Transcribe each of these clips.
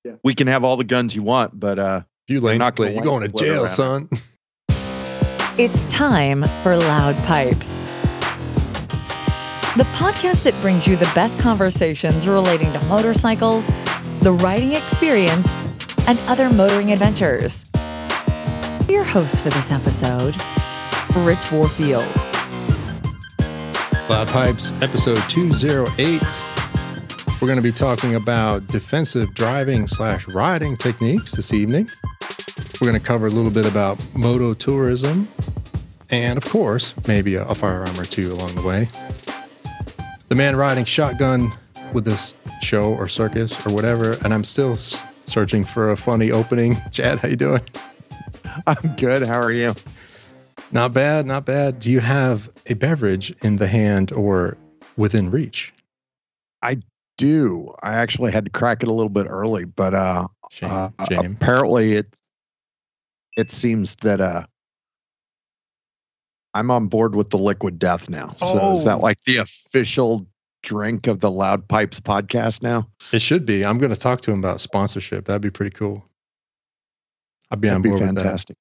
we can have all the guns you want, but you lane split, you're going to jail, son. It's time for Loud Pipes, the podcast that brings you the best conversations relating to motorcycles, the riding experience, and other motoring adventures. Your host for this episode, Rich Warfield. Loud Pipes, episode 208. We're going to be talking about defensive driving / riding techniques this evening. We're going to cover a little bit about moto tourism and, of course, maybe a firearm or two along the way. The man riding shotgun with this show or circus or whatever, and I'm still searching for a funny opening. Chad, how you doing? I'm good. How are you? Not bad, not bad. Do you have a beverage in the hand or within reach? I do. I actually had to crack it a little bit early, but Shame. Apparently it seems that I'm on board with the Liquid Death now. So is that like the official drink of the Loud Pipes podcast now? It should be. I'm going to talk to him about sponsorship. That'd be pretty cool. I'd be on board with that.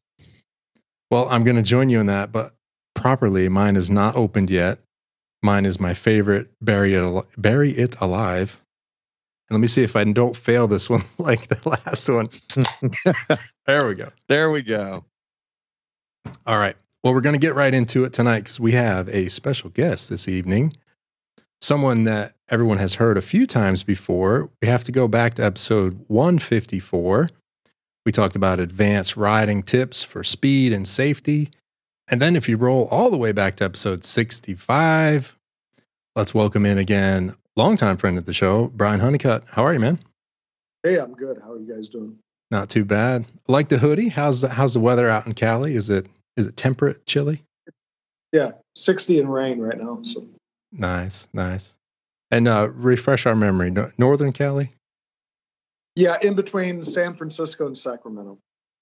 Well, I'm going to join you in that, but properly, mine is not opened yet. Mine is my favorite, Bury It Alive. And let me see if I don't fail this one like the last one. There we go. There we go. All right. Well, we're going to get right into it tonight because we have a special guest this evening. Someone that everyone has heard a few times before. We have to go back to episode 154. We talked about advanced riding tips for speed and safety. And then if you roll all the way back to episode 65, let's welcome in again, longtime friend of the show, Brian Honeycutt. How are you, man? Hey, I'm good. How are you guys doing? Not too bad. Like the hoodie. How's the weather out in Cali? Is it temperate, chilly? Yeah, 60 and rain right now. So nice. And refresh our memory. Northern Cali? Yeah, in between San Francisco and Sacramento.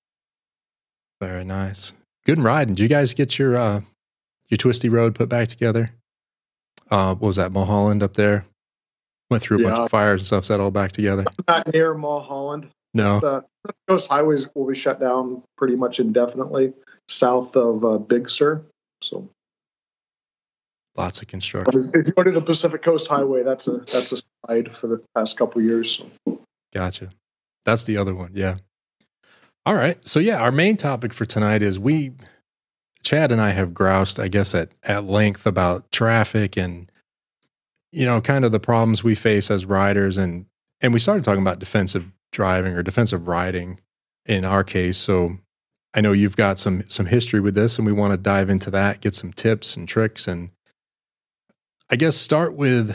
Very nice. Good riding. Did you guys get your twisty road put back together? What was that, Mulholland up there? Went through a bunch of fires and stuff. Is that all back together? Not near Mulholland. No. The coast highways will be shut down pretty much indefinitely south of Big Sur. So lots of construction. If you go to the Pacific Coast Highway, that's a slide for the past couple of years. So. Gotcha. That's the other one. Yeah. All right. So yeah, our main topic for tonight is Chad and I have groused, I guess, at length about traffic and, kind of the problems we face as riders. And we started talking about defensive driving or defensive riding in our case. So I know you've got some history with this and we want to dive into that, get some tips and tricks. And I guess start with,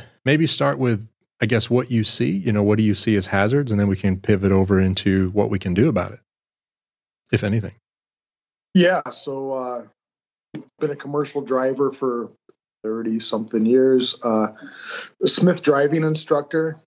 I guess, what you see, what do you see as hazards? And then we can pivot over into what we can do about it, if anything. Yeah, so been a commercial driver for 30-something years. A Smith driving instructor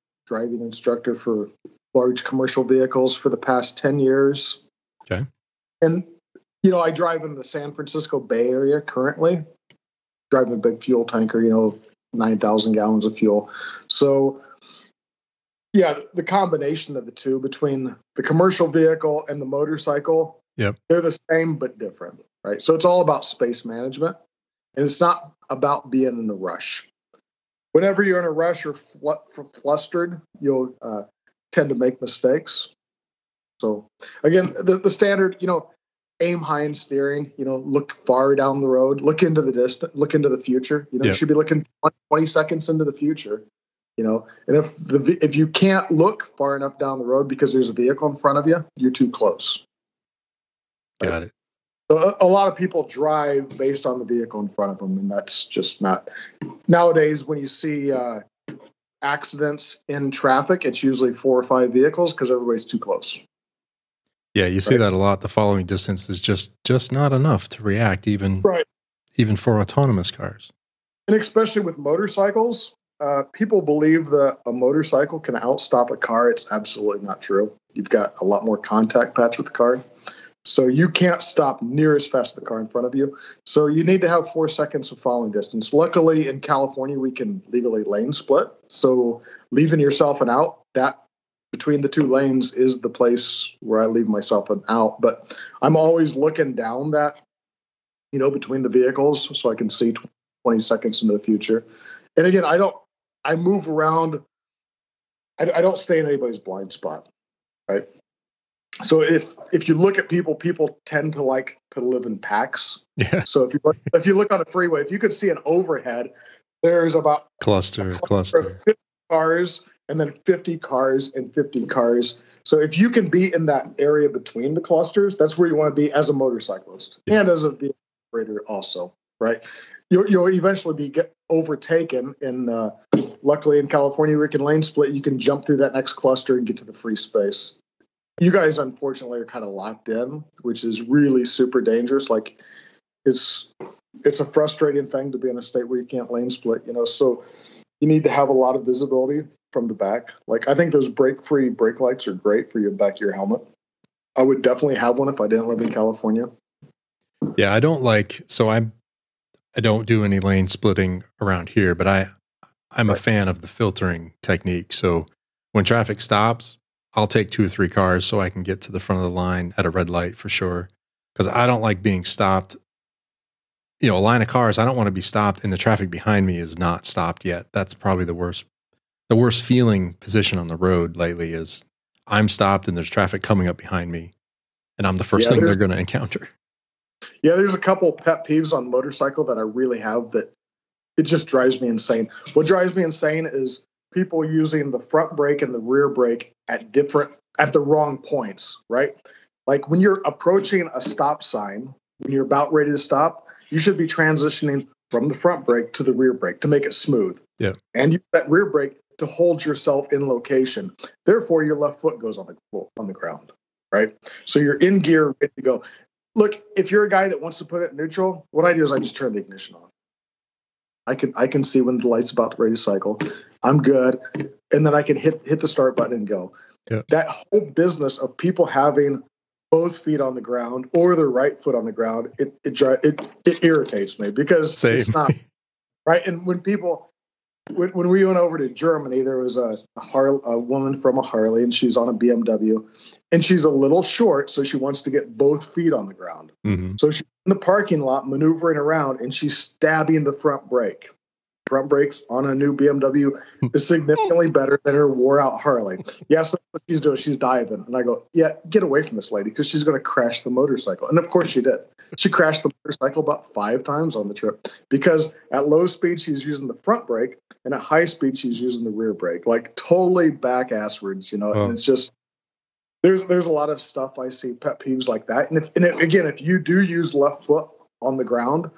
for large commercial vehicles for the past 10 years. Okay. And, I drive in the San Francisco Bay Area currently, driving a big fuel tanker, 9,000 gallons of fuel. So, yeah, the combination of the two between the commercial vehicle and the motorcycle, yep, they're the same but different, right? So it's all about space management, and it's not about being in a rush. Whenever you're in a rush or flustered, you'll tend to make mistakes. So, again, the standard, aim high in steering, look far down the road, look into the distance, look into the future. You should be looking 20 seconds into the future, and if you can't look far enough down the road because there's a vehicle in front of you, you're too close. Got it. So a lot of people drive based on the vehicle in front of them, and that's just not. Nowadays, when you see accidents in traffic, it's usually 4 or 5 vehicles because everybody's too close. Yeah, you see that a lot. The following distance is just not enough to react, even for autonomous cars. And especially with motorcycles, people believe that a motorcycle can outstop a car. It's absolutely not true. You've got a lot more contact patch with the car. So you can't stop near as fast as the car in front of you. So you need to have 4 seconds of following distance. Luckily, in California, we can legally lane split. So leaving yourself an out, that between the two lanes is the place where I leave myself an out. But I'm always looking down that, between the vehicles so I can see 20 seconds into the future. And again, I move around. I don't stay in anybody's blind spot, right? So if you look at people tend to like to live in packs. Yeah. So if you look on a freeway, if you could see an overhead, there's about cluster. of 50 cars and then 50 cars and 50 cars. So if you can be in that area between the clusters, that's where you want to be as a motorcyclist and as a vehicle operator also, right? You'll eventually get overtaken. And luckily in California, where you can lane split, you can jump through that next cluster and get to the free space. You guys, unfortunately, are kind of locked in, which is really super dangerous. Like it's a frustrating thing to be in a state where you can't lane split, so you need to have a lot of visibility from the back. Like I think those brake-free brake lights are great for your back of your helmet. I would definitely have one if I didn't live in California. Yeah, I don't do any lane splitting around here, but I'm a fan of the filtering technique. So when traffic stops, I'll take 2 or 3 cars so I can get to the front of the line at a red light for sure. Because I don't like being stopped. A line of cars, I don't want to be stopped and the traffic behind me is not stopped yet. That's probably the worst feeling position on the road lately is I'm stopped and there's traffic coming up behind me and I'm the first thing they're going to encounter. Yeah, there's a couple pet peeves on motorcycle that I really have that it just drives me insane. What drives me insane is people using the front brake and the rear brake at the wrong points, right? Like when you're approaching a stop sign, when you're about ready to stop, you should be transitioning from the front brake to the rear brake to make it smooth. Yeah. And use that rear brake to hold yourself in location. Therefore, your left foot goes on the ground, right? So you're in gear, ready to go. Look, if you're a guy that wants to put it in neutral, what I do is I just turn the ignition off. I can see when the light's about ready to cycle. I'm good. And then I can hit the start button and go. Yeah. That whole business of people having both feet on the ground or their right foot on the ground, it irritates me because it's not right. And when we went over to Germany, there was a woman from a Harley and she's on a BMW and she's a little short. So she wants to get both feet on the ground. Mm-hmm. So she's in the parking lot maneuvering around and she's stabbing the front brake. Front brakes on a new BMW is significantly better than her wore out Harley. Yes, that's what she's doing. She's diving. And I go, yeah, get away from this lady because she's going to crash the motorcycle. And of course she did. She crashed the motorcycle about 5 times on the trip because at low speed, she's using the front brake and at high speed, she's using the rear brake, like totally back asswards, Oh. And it's just, there's a lot of stuff I see pet peeves like that. And if you do use left foot on the ground,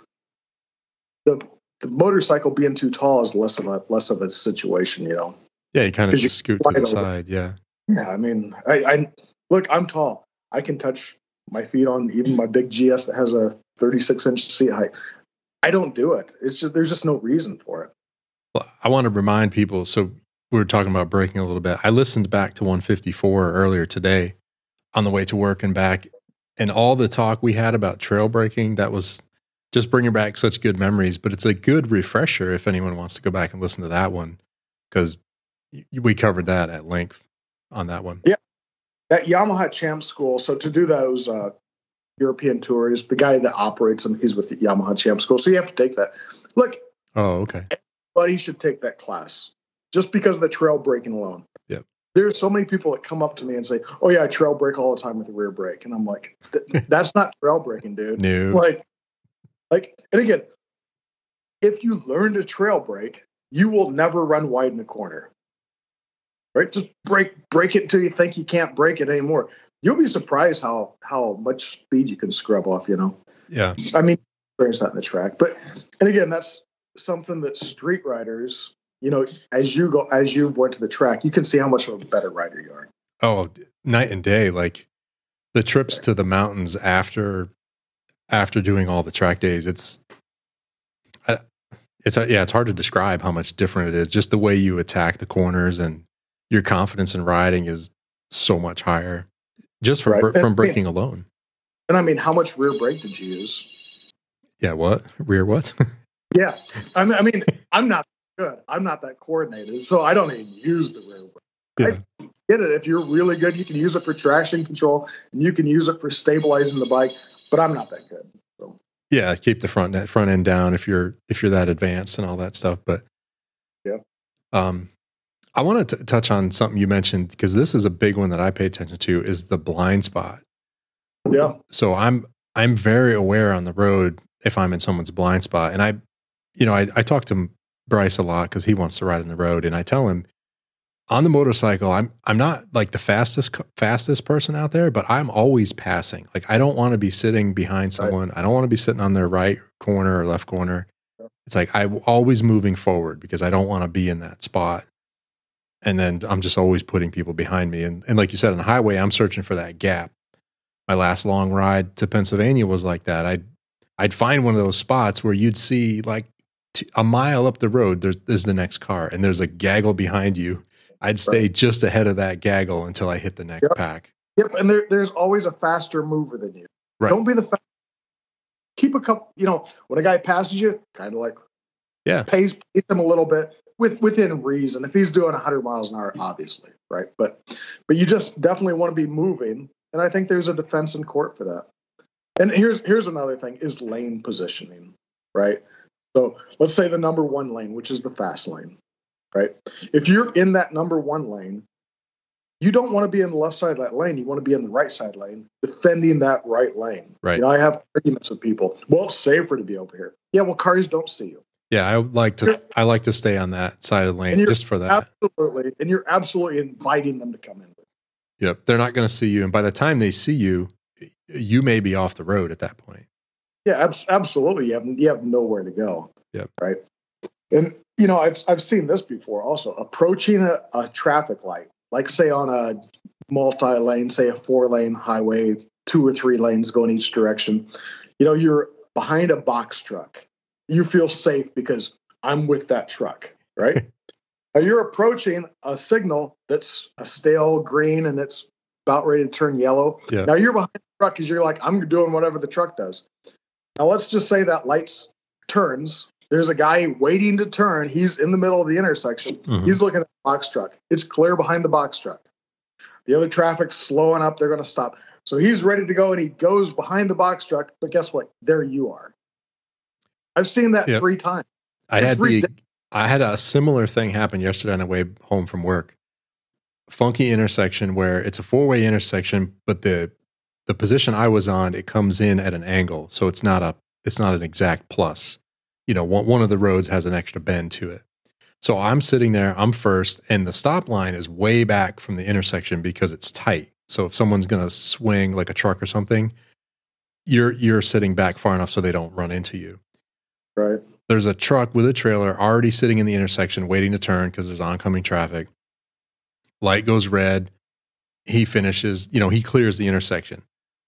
the motorcycle being too tall is less of a situation, Yeah, you kind of just scoot to the side. Yeah. Yeah, I mean, I look, I'm tall. I can touch my feet on even my big GS that has a 36-inch seat height. I don't do it. It's just there's just no reason for it. Well, I want to remind people. So we were talking about braking a little bit. I listened back to 154 earlier today on the way to work and back, and all the talk we had about trail braking, that was just bringing back such good memories. But it's a good refresher if anyone wants to go back and listen to that one, because we covered that at length on that one. Yeah, that Yamaha Champ School. So to do those European tours, the guy that operates them, he's with the Yamaha Champ School. So you have to take that. Look. Oh, okay. Everybody should take that class just because of the trail braking alone. Yep. There's so many people that come up to me and say, "Oh yeah, I trail brake all the time with the rear brake," and I'm like, "That's not trail braking, dude." No. Like, and again, if you learn to trail brake, you will never run wide in the corner. Right? Just brake it until you think you can't brake it anymore. You'll be surprised how much speed you can scrub off. Yeah. I mean, experience that in the track, and again, that's something that street riders, as you went to the track, you can see how much of a better rider you are. Oh, night and day. Like the trips to the mountains after doing all the track days, it's hard to describe how much different it is. Just the way you attack the corners and your confidence in riding is so much higher just from braking alone. And I mean, how much rear brake did you use? Yeah. What? Rear what? Yeah. I mean, I'm not good. I'm not that coordinated, so I don't even use the rear brake. I get it. If you're really good, you can use it for traction control and you can use it for stabilizing the bike, but I'm not that good. So. Yeah, keep the front end down if you're that advanced and all that stuff. But yeah, I want to touch on something you mentioned, because this is a big one that I pay attention to, is the blind spot. Yeah. So I'm very aware on the road if I'm in someone's blind spot, and I talk to Bryce a lot because he wants to ride on the road, and I tell him on the motorcycle, I'm not like the fastest person out there, but I'm always passing. Like, I don't want to be sitting behind someone. Right. I don't want to be sitting on their right corner or left corner. It's like I'm always moving forward because I don't want to be in that spot. And then I'm just always putting people behind me. And like you said, on the highway, I'm searching for that gap. My last long ride to Pennsylvania was like that. I'd find one of those spots where you'd see like a mile up the road, there's the next car, and there's a gaggle behind you. I'd stay just ahead of that gaggle until I hit the next pack. Yep, and there's always a faster mover than you. Right. Don't be the fast. Keep a couple. When a guy passes you, kind of like pace him a little bit within reason. If he's doing 100 miles an hour, obviously, right? But you just definitely want to be moving, and I think there's a defense in court for that. And here's another thing: is lane positioning, right? So let's say the number one lane, which is the fast lane. Right. If you're in that number one lane, you don't want to be in the left side of that lane. You want to be in the right side lane, defending that right lane. Right. I have arguments with people. Well, it's safer to be over here. Yeah. Well, cars don't see you. Yeah. I like to stay on that side of the lane just for that. Absolutely. And you're absolutely inviting them to come in. Yep. They're not going to see you. And by the time they see you, you may be off the road at that point. Yeah, absolutely. You have nowhere to go. Yep. Right. And, I've seen this before also. Approaching a traffic light, like say on a multi-lane, say a 4-lane highway, 2 or 3 lanes going each direction. You're behind a box truck. You feel safe because I'm with that truck, right? Now you're approaching a signal that's a stale green and it's about ready to turn yellow. Yeah. Now you're behind the truck because you're like, I'm doing whatever the truck does. Now let's just say that light turns. There's a guy waiting to turn. He's in the middle of the intersection. Mm-hmm. He's looking at the box truck. It's clear behind the box truck. The other traffic's slowing up. They're going to stop. So he's ready to go, and he goes behind the box truck. But guess what? There you are. I've seen that 3 times. I had a similar thing happen yesterday on the way home from work. Funky intersection where it's a 4-way intersection, but the position I was on, it comes in at an angle, so it's not an exact plus. One of the roads has an extra bend to it. So I'm sitting there, I'm first, and the stop line is way back from the intersection because it's tight. So if someone's going to swing like a truck or something, you're sitting back far enough so they don't run into you. Right. There's a truck with a trailer already sitting in the intersection waiting to turn because there's oncoming traffic. Light goes red. He finishes, he clears the intersection.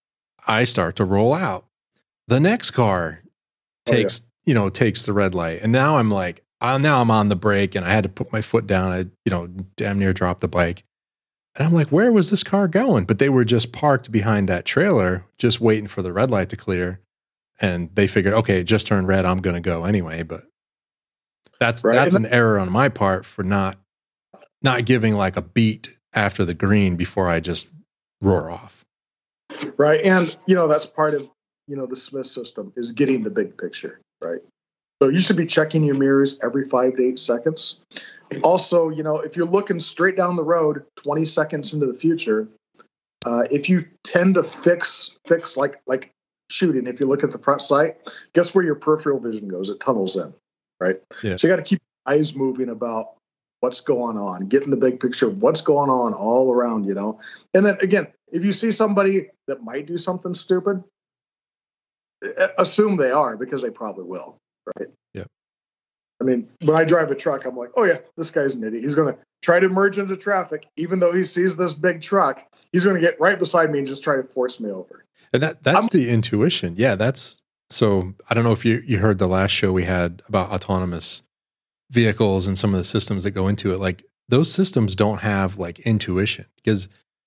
I start to roll out. The next car takes the red light. And now I'm like, now I'm on the brake and I had to put my foot down. I, damn near dropped the bike. And I'm like, where was this car going? But they were just parked behind that trailer, just waiting for the red light to clear. And they figured, okay, it just turned red. I'm going to go anyway. But that's an error on my part for not giving like a beat after the green before I just roar off. Right. And, that's part of, the Smith system is getting the big picture, right? So you should be checking your mirrors every 5 to 8 seconds. Also, if you're looking straight down the road 20 seconds into the future, if you tend to fix like shooting, if you look at the front sight, guess where your peripheral vision goes? It tunnels in, right? Yeah. So you got to keep your eyes moving about what's going on, getting the big picture of what's going on all around, And then again, if you see somebody that might do something stupid, assume they are because they probably will, right? Yeah. I mean, when I drive a truck, I'm like, oh yeah, this guy's an idiot. He's going to try to merge into traffic. Even though he sees this big truck, he's going to get right beside me and just try to force me over. And that's the intuition. Yeah. So I don't know if you heard the last show we had about autonomous vehicles and some of the systems that go into it. Like those systems don't have like intuition because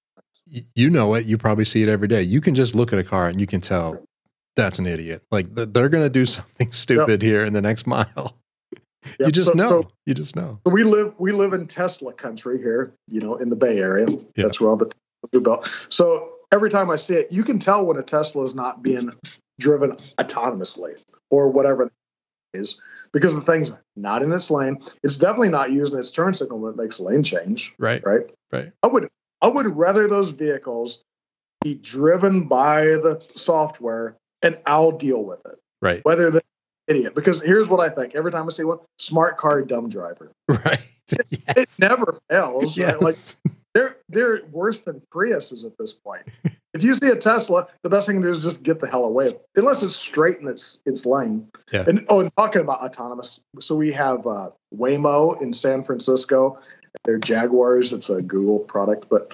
you probably see it every day. You can just look at a car and you can tell that's an idiot. Like they're going to do something stupid here in the next mile. You just know. You just know. So we live in Tesla country here, in the Bay Area. Yeah. That's where all the Teslas are built. So every time I see it, you can tell when a Tesla is not being driven autonomously or whatever it is, because the thing's not in its lane. It's definitely not using its turn signal when it makes a lane change. Right. I would rather those vehicles be driven by the software, and I'll deal with it. Right. Whether they're an idiot, because here's what I think every time I see one: smart car, dumb driver. Right. It never fails. Yes. Right? Like they're worse than Priuses at this point. If you see a Tesla, the best thing to do is just get the hell away, unless it's straight in its lane. Yeah. And talking about autonomous, so we have Waymo in San Francisco. They're Jaguars. It's a Google product, but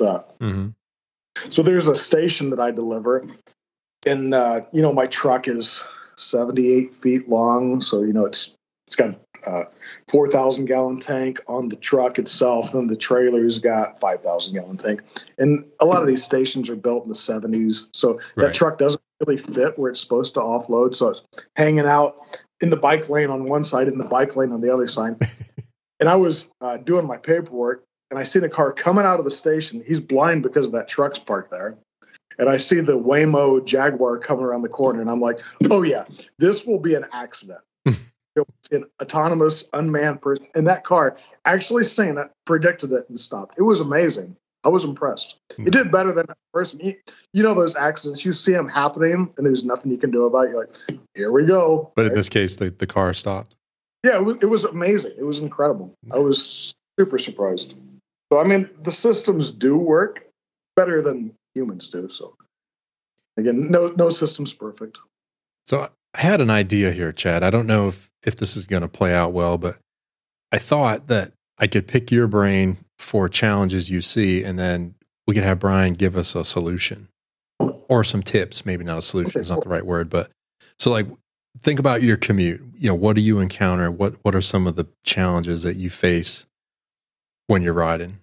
so there's a station that I deliver, and my truck is 78 feet long, so it's got 4,000 gallon tank on the truck itself. Then the trailer's got 5,000 gallon tank, and a lot of these stations are built in the 70s, so that truck doesn't really fit where it's supposed to offload. So it's hanging out in the bike lane on one side and the bike lane on the other side. And I was doing my paperwork, and I seen a car coming out of the station. He's blind because of that truck's parked there. And I see the Waymo Jaguar coming around the corner, and I'm like, oh, yeah, this will be an accident. It's an autonomous, unmanned person. And that car, actually seeing it, predicted it and stopped. It was amazing. I was impressed. It did better than a person. Those accidents, you see them happening, and there's nothing you can do about it. You're like, here we go. But in this case, the car stopped. Yeah, it was amazing. It was incredible. I was super surprised. So, I mean, the systems do work better than humans do. So, again, no system's perfect. So I had an idea here, Chad. I don't know if this is going to play out well, but I thought that I could pick your brain for challenges you see, and then we could have Brian give us a solution or some tips. Maybe not a solution is not the right word, but so think about your commute. What do you encounter? What are some of the challenges that you face when you're riding?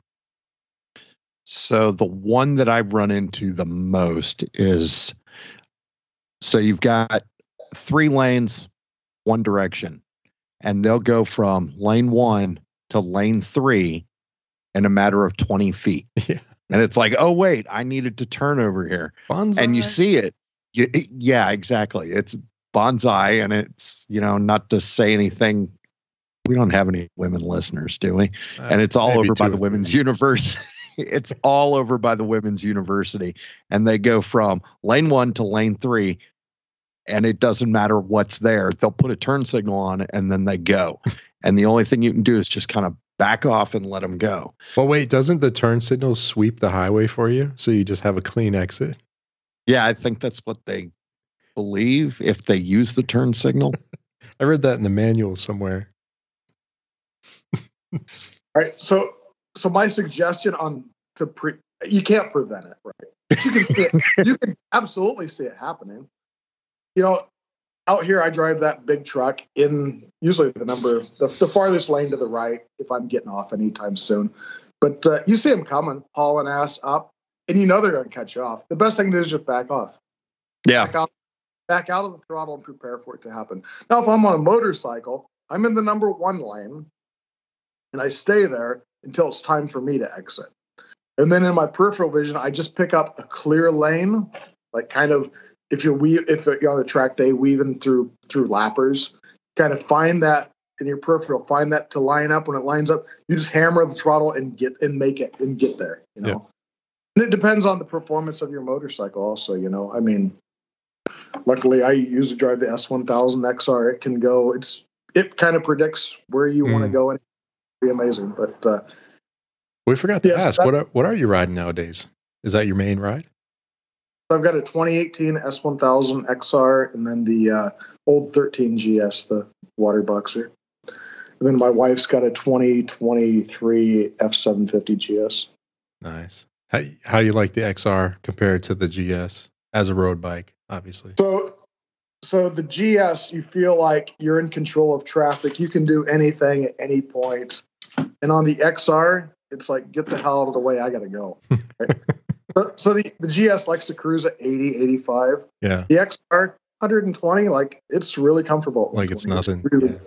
So the one that I've run into the most is, so you've got 3 lanes, one direction, and they'll go from lane 1 to lane 3 in a matter of 20 feet. Yeah. And it's like, oh, wait, I needed to turn over here. Bonsai. And you see it. Yeah, exactly. It's bonsai, and it's, not to say anything. We don't have any women listeners, do we? And it's all over by the women's university. It's all over by the women's university. And they go from lane 1 to lane 3. And it doesn't matter what's there. They'll put a turn signal on it, and then they go. And the only thing you can do is just kind of back off and let them go. Well, wait, doesn't the turn signal sweep the highway for you? So you just have a clean exit? Yeah, I think that's what they believe if they use the turn signal. I read that in the manual somewhere. All right. So my suggestion you can't prevent it, right? But you can see it. You can absolutely see it happening. Out here, I drive that big truck in usually the farthest lane to the right if I'm getting off anytime soon. But you see them coming, hauling ass up, and they're going to cut you off. The best thing to do is just back off. Yeah. Back out of the throttle and prepare for it to happen. Now, if I'm on a motorcycle, I'm in the number 1 lane, and I stay there until it's time for me to exit. And then in my peripheral vision, I just pick up a clear lane, like kind of, if you're on a track day, weaving through lappers, kind of find that in your peripheral, find that to line up. When it lines up, you just hammer the throttle and get there. Yeah. And it depends on the performance of your motorcycle, also. I mean, luckily, I usually drive the S1000 XR. It can go. It kind of predicts where you want to go, and it'd be amazing. But we forgot to ask, what are you riding nowadays? Is that your main ride? I've got a 2018 S1000 XR, and then the old 13 GS, the water boxer. And then my wife's got a 2023 F750 GS. Nice. How you like the XR compared to the GS as a road bike, obviously? So the GS, you feel like you're in control of traffic. You can do anything at any point. And on the XR, it's like, get the hell out of the way. I got to go. Right? So the GS likes to cruise at 80, 85. Yeah. The XR, 120, like it's really comfortable. Like it's nothing. Really,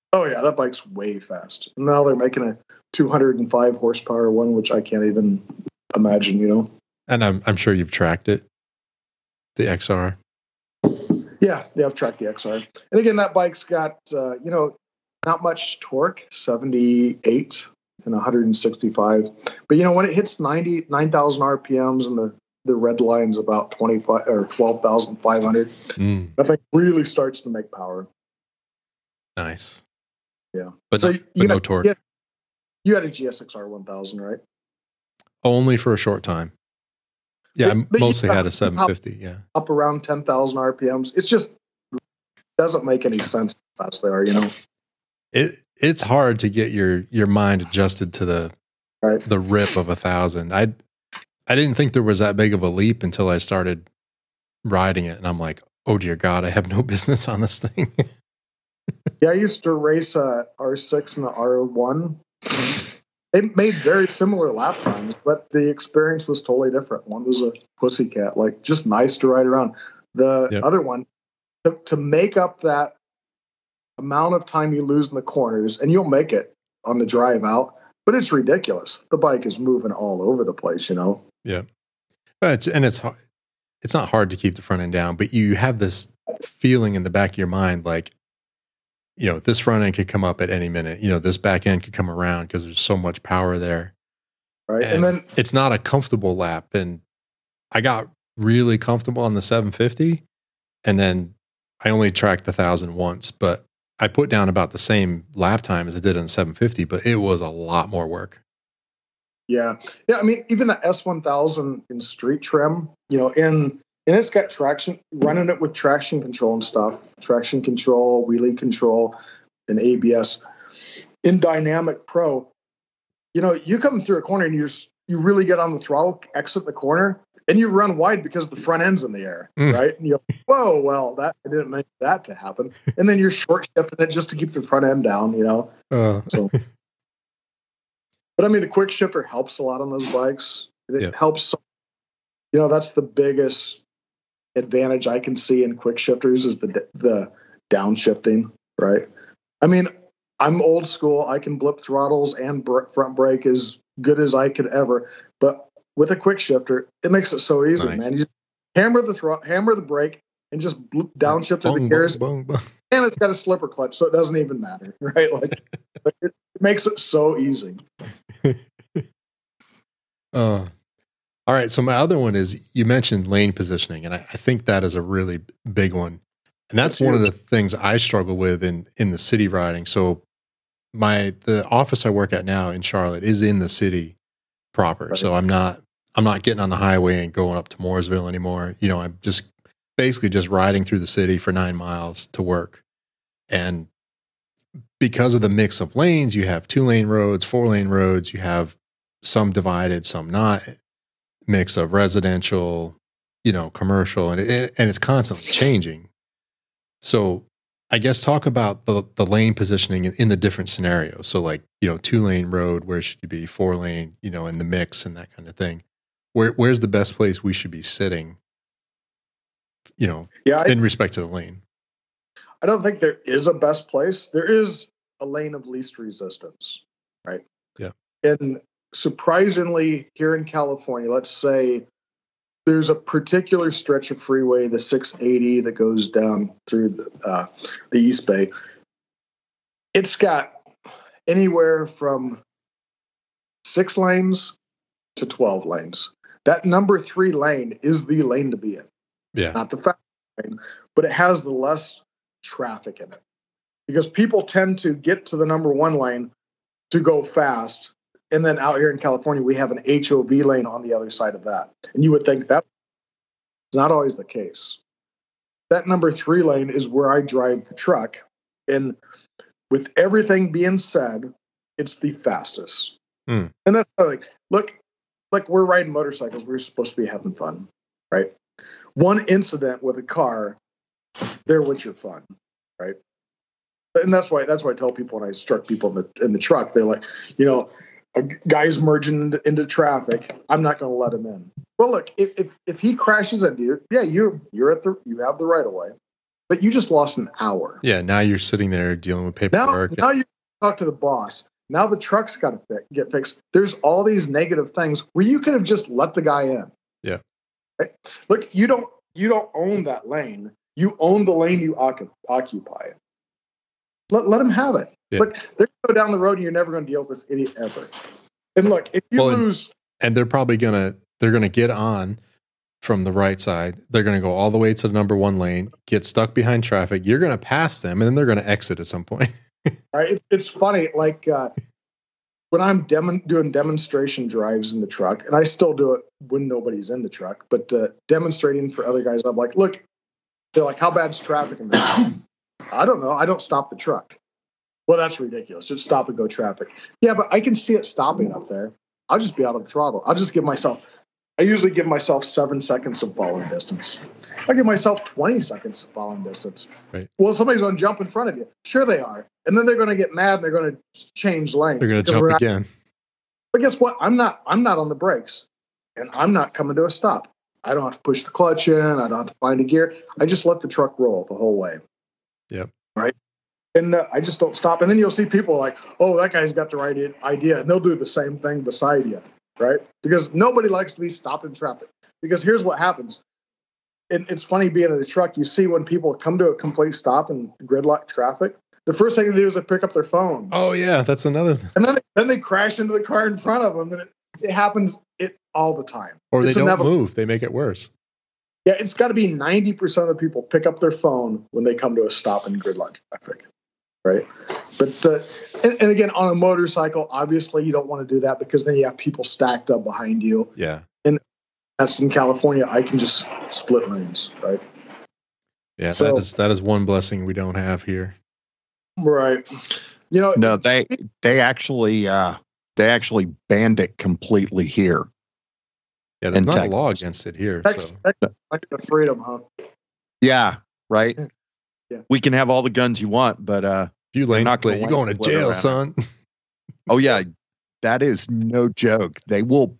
Oh yeah, that bike's way fast. Now they're making a 205 horsepower one, which I can't even imagine, you know. And I'm sure you've tracked it, the XR. Yeah, I've tracked the XR. And again, that bike's got not much torque, 78 and 165. But when it hits 9,000 RPMs and the red line's about 25 or 12,500, that thing really starts to make power. Nice. Yeah. But no torque. You had a GSXR 1000, right? Only for a short time. Yeah, I mostly had a 750. Yeah. Up around 10,000 RPMs. It's just doesn't make any sense how fast they are, It's hard to get your mind adjusted to the rip of 1,000. I didn't think there was that big of a leap until I started riding it, and I'm like, oh dear God, I have no business on this thing. Yeah, I used to race a R6 and a R1. It made very similar lap times, but the experience was totally different. One was a pussycat, like just nice to ride around. The other one, to make up that amount of time you lose in the corners, and you'll make it on the drive out, but it's ridiculous. The bike is moving all over the place, Yeah, but it's hard. It's not hard to keep the front end down, but you have this feeling in the back of your mind, like, this front end could come up at any minute. This back end could come around because there's so much power there. Right. And then it's not a comfortable lap. And I got really comfortable on the 750. And then I only tracked the 1,000 once, but I put down about the same lap time as I did on the 750, but it was a lot more work. Yeah. I mean, even the S1000 in street trim, and it's got traction, running it with traction control and stuff, traction control, wheelie control, and ABS. In Dynamic Pro, you come through a corner and you really get on the throttle, exit the corner, and you run wide because the front end's in the air, right? And you're like, whoa, well, I didn't make that to happen. And then you're short shifting it just to keep the front end down, So, but I mean, the quick shifter helps a lot on those bikes. It helps. So, that's the biggest advantage I can see in quick shifters is the downshifting, right? I mean, I'm old school. I can blip throttles and front brake as good as I could ever, but with a quick shifter, it makes it so easy, man. You just hammer the brake, and just downshift the gears, and it's got a slipper clutch, so it doesn't even matter, right? Like it makes it so easy. All right. So my other one is, you mentioned lane positioning, and I think that is a really big one. And that's one of the things I struggle with in the city riding. So the office I work at now in Charlotte is in the city proper. Right. So I'm not getting on the highway and going up to Mooresville anymore. I'm just basically just riding through the city for 9 miles to work. And because of the mix of lanes, you have 2-lane roads, 4-lane roads, you have some divided, some not. Mix of residential, commercial, and it's constantly changing. So I guess talk about the lane positioning in the different scenarios. So like, 2-lane road, where should you be? 4-lane, in the mix and that kind of thing. Where's the best place we should be sitting, in respect to the lane? I don't think there is a best place. There is a lane of least resistance, right? Yeah. And surprisingly, here in California, let's say there's a particular stretch of freeway, the 680 that goes down through the East Bay. It's got anywhere from 6 lanes to 12 lanes. That number 3 lane is the lane to be in. Yeah. Not the fast lane, but it has the less traffic in it. Because people tend to get to the number 1 lane to go fast. And then out here in California, we have an HOV lane on the other side of that. And you would think that's not always the case. That number 3 lane is where I drive the truck. And with everything being said, it's the fastest. And that's like we're riding motorcycles. We're supposed to be having fun, right? One incident with a car, there went your fun, right? And that's why I tell people when I struck people in the truck, they're like, a guy's merging into traffic, I'm not going to let him in. Well, look, if he crashes into you, yeah, you have the right of way. but you just lost an hour. Yeah, now you're sitting there dealing with paperwork. Now you talk to the boss. Now the truck's got to get fixed. There's all these negative things where you could have just let the guy in. Yeah. Right? Look, you don't own that lane. You own the lane you occupy. Let him have it. Yeah. Look, they're going to go down the road and you're never going to deal with this idiot ever. And look, if you lose... And they're probably they're going to get on from the right side. They're going to go all the way to the number one lane, get stuck behind traffic. You're going to pass them, and then they're going to exit at some point. Right? It's funny. Like when I'm doing demonstration drives in the truck, and I still do it when nobody's in the truck, but demonstrating for other guys, I'm like, look, they're like, how bad's traffic in there? I don't know. I don't stop the truck. Well, that's ridiculous. It's stop and go traffic. Yeah, but I can see it stopping up there. I'll just be out of the throttle. I usually give myself 7 seconds of following distance. I give myself 20 seconds of following distance. Right. Well, somebody's going to jump in front of you. Sure they are. And then they're going to get mad and they're going to change lanes. They're going to jump again. But guess what? I'm not on the brakes, and I'm not coming to a stop. I don't have to push the clutch in. I don't have to find a gear. I just let the truck roll the whole way. Yep. Right. And I just don't stop. And then you'll see people like, oh, that guy's got the right idea. And they'll do the same thing beside you. Right? Because nobody likes to be stopped in traffic. Because here's what happens. It's funny being in a truck. You see when people come to a complete stop in gridlock traffic, the first thing they do is they pick up their phone. Oh, yeah. That's another thing. And then they crash into the car in front of them. And it happens all the time. Or they don't move. They make it worse. Yeah, it's got to be 90% of the people pick up their phone when they come to a stop in gridlock traffic. Right? But and again, on a motorcycle, obviously you don't want to do that because then you have people stacked up behind you. Yeah. And that's in California. I can just split lanes, right? Yeah, so, that is one blessing we don't have here. Right. You know, no, they actually banned it completely here. Yeah, there's not Texas. A law against it here. Texas, like the freedom, huh? Yeah, right. Yeah. We can have all the guns you want, but if you lane split, you're going to jail, son. Oh yeah, that is no joke. They will.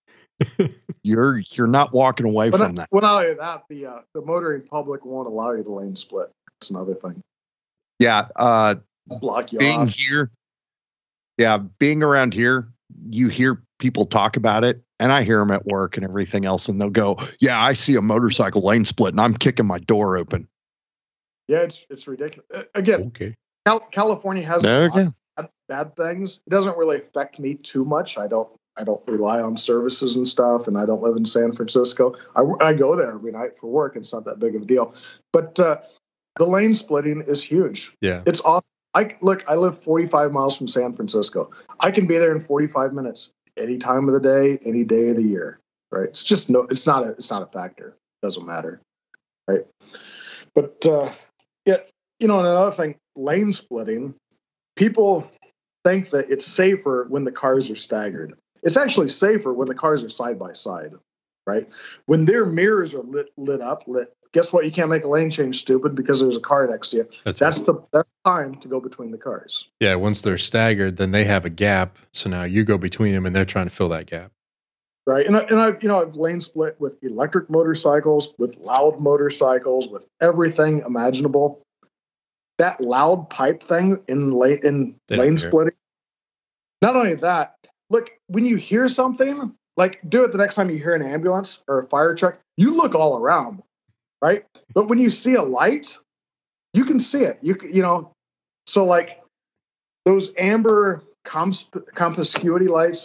You're not walking away from that. Well, not only that, the motoring public won't allow you to lane split. That's another thing. Yeah, block you being off. here. Yeah, being around here, you hear people talk about it, and I hear them at work and everything else, and they'll go, "Yeah, I see a motorcycle lane split, and I'm kicking my door open." Yeah, it's ridiculous. Again, okay. California has a lot of bad things. It doesn't really affect me too much. I don't rely on services and stuff, and I don't live in San Francisco. I go there every night for work. It's not that big of a deal. But the lane splitting is huge. Yeah, it's awesome. I live 45 miles from San Francisco. I can be there in 45 minutes any time of the day, any day of the year. Right? It's not a factor. It doesn't matter. Right? But yeah, and another thing, lane splitting, people think that it's safer when the cars are staggered. It's actually safer when the cars are side by side, right? When their mirrors are lit up, guess what? You can't make a lane change, stupid, because there's a car next to you. That's right. The best time to go between the cars. Yeah, once they're staggered, then they have a gap. So now you go between them, and they're trying to fill that gap. Right, and I've lane split with electric motorcycles, with loud motorcycles, with everything imaginable. That loud pipe thing in lane splitting. Not only that, look, when you hear something, like do it the next time you hear an ambulance or a fire truck, you look all around, right? But when you see a light, you can see it. So like those amber conspicuity lights.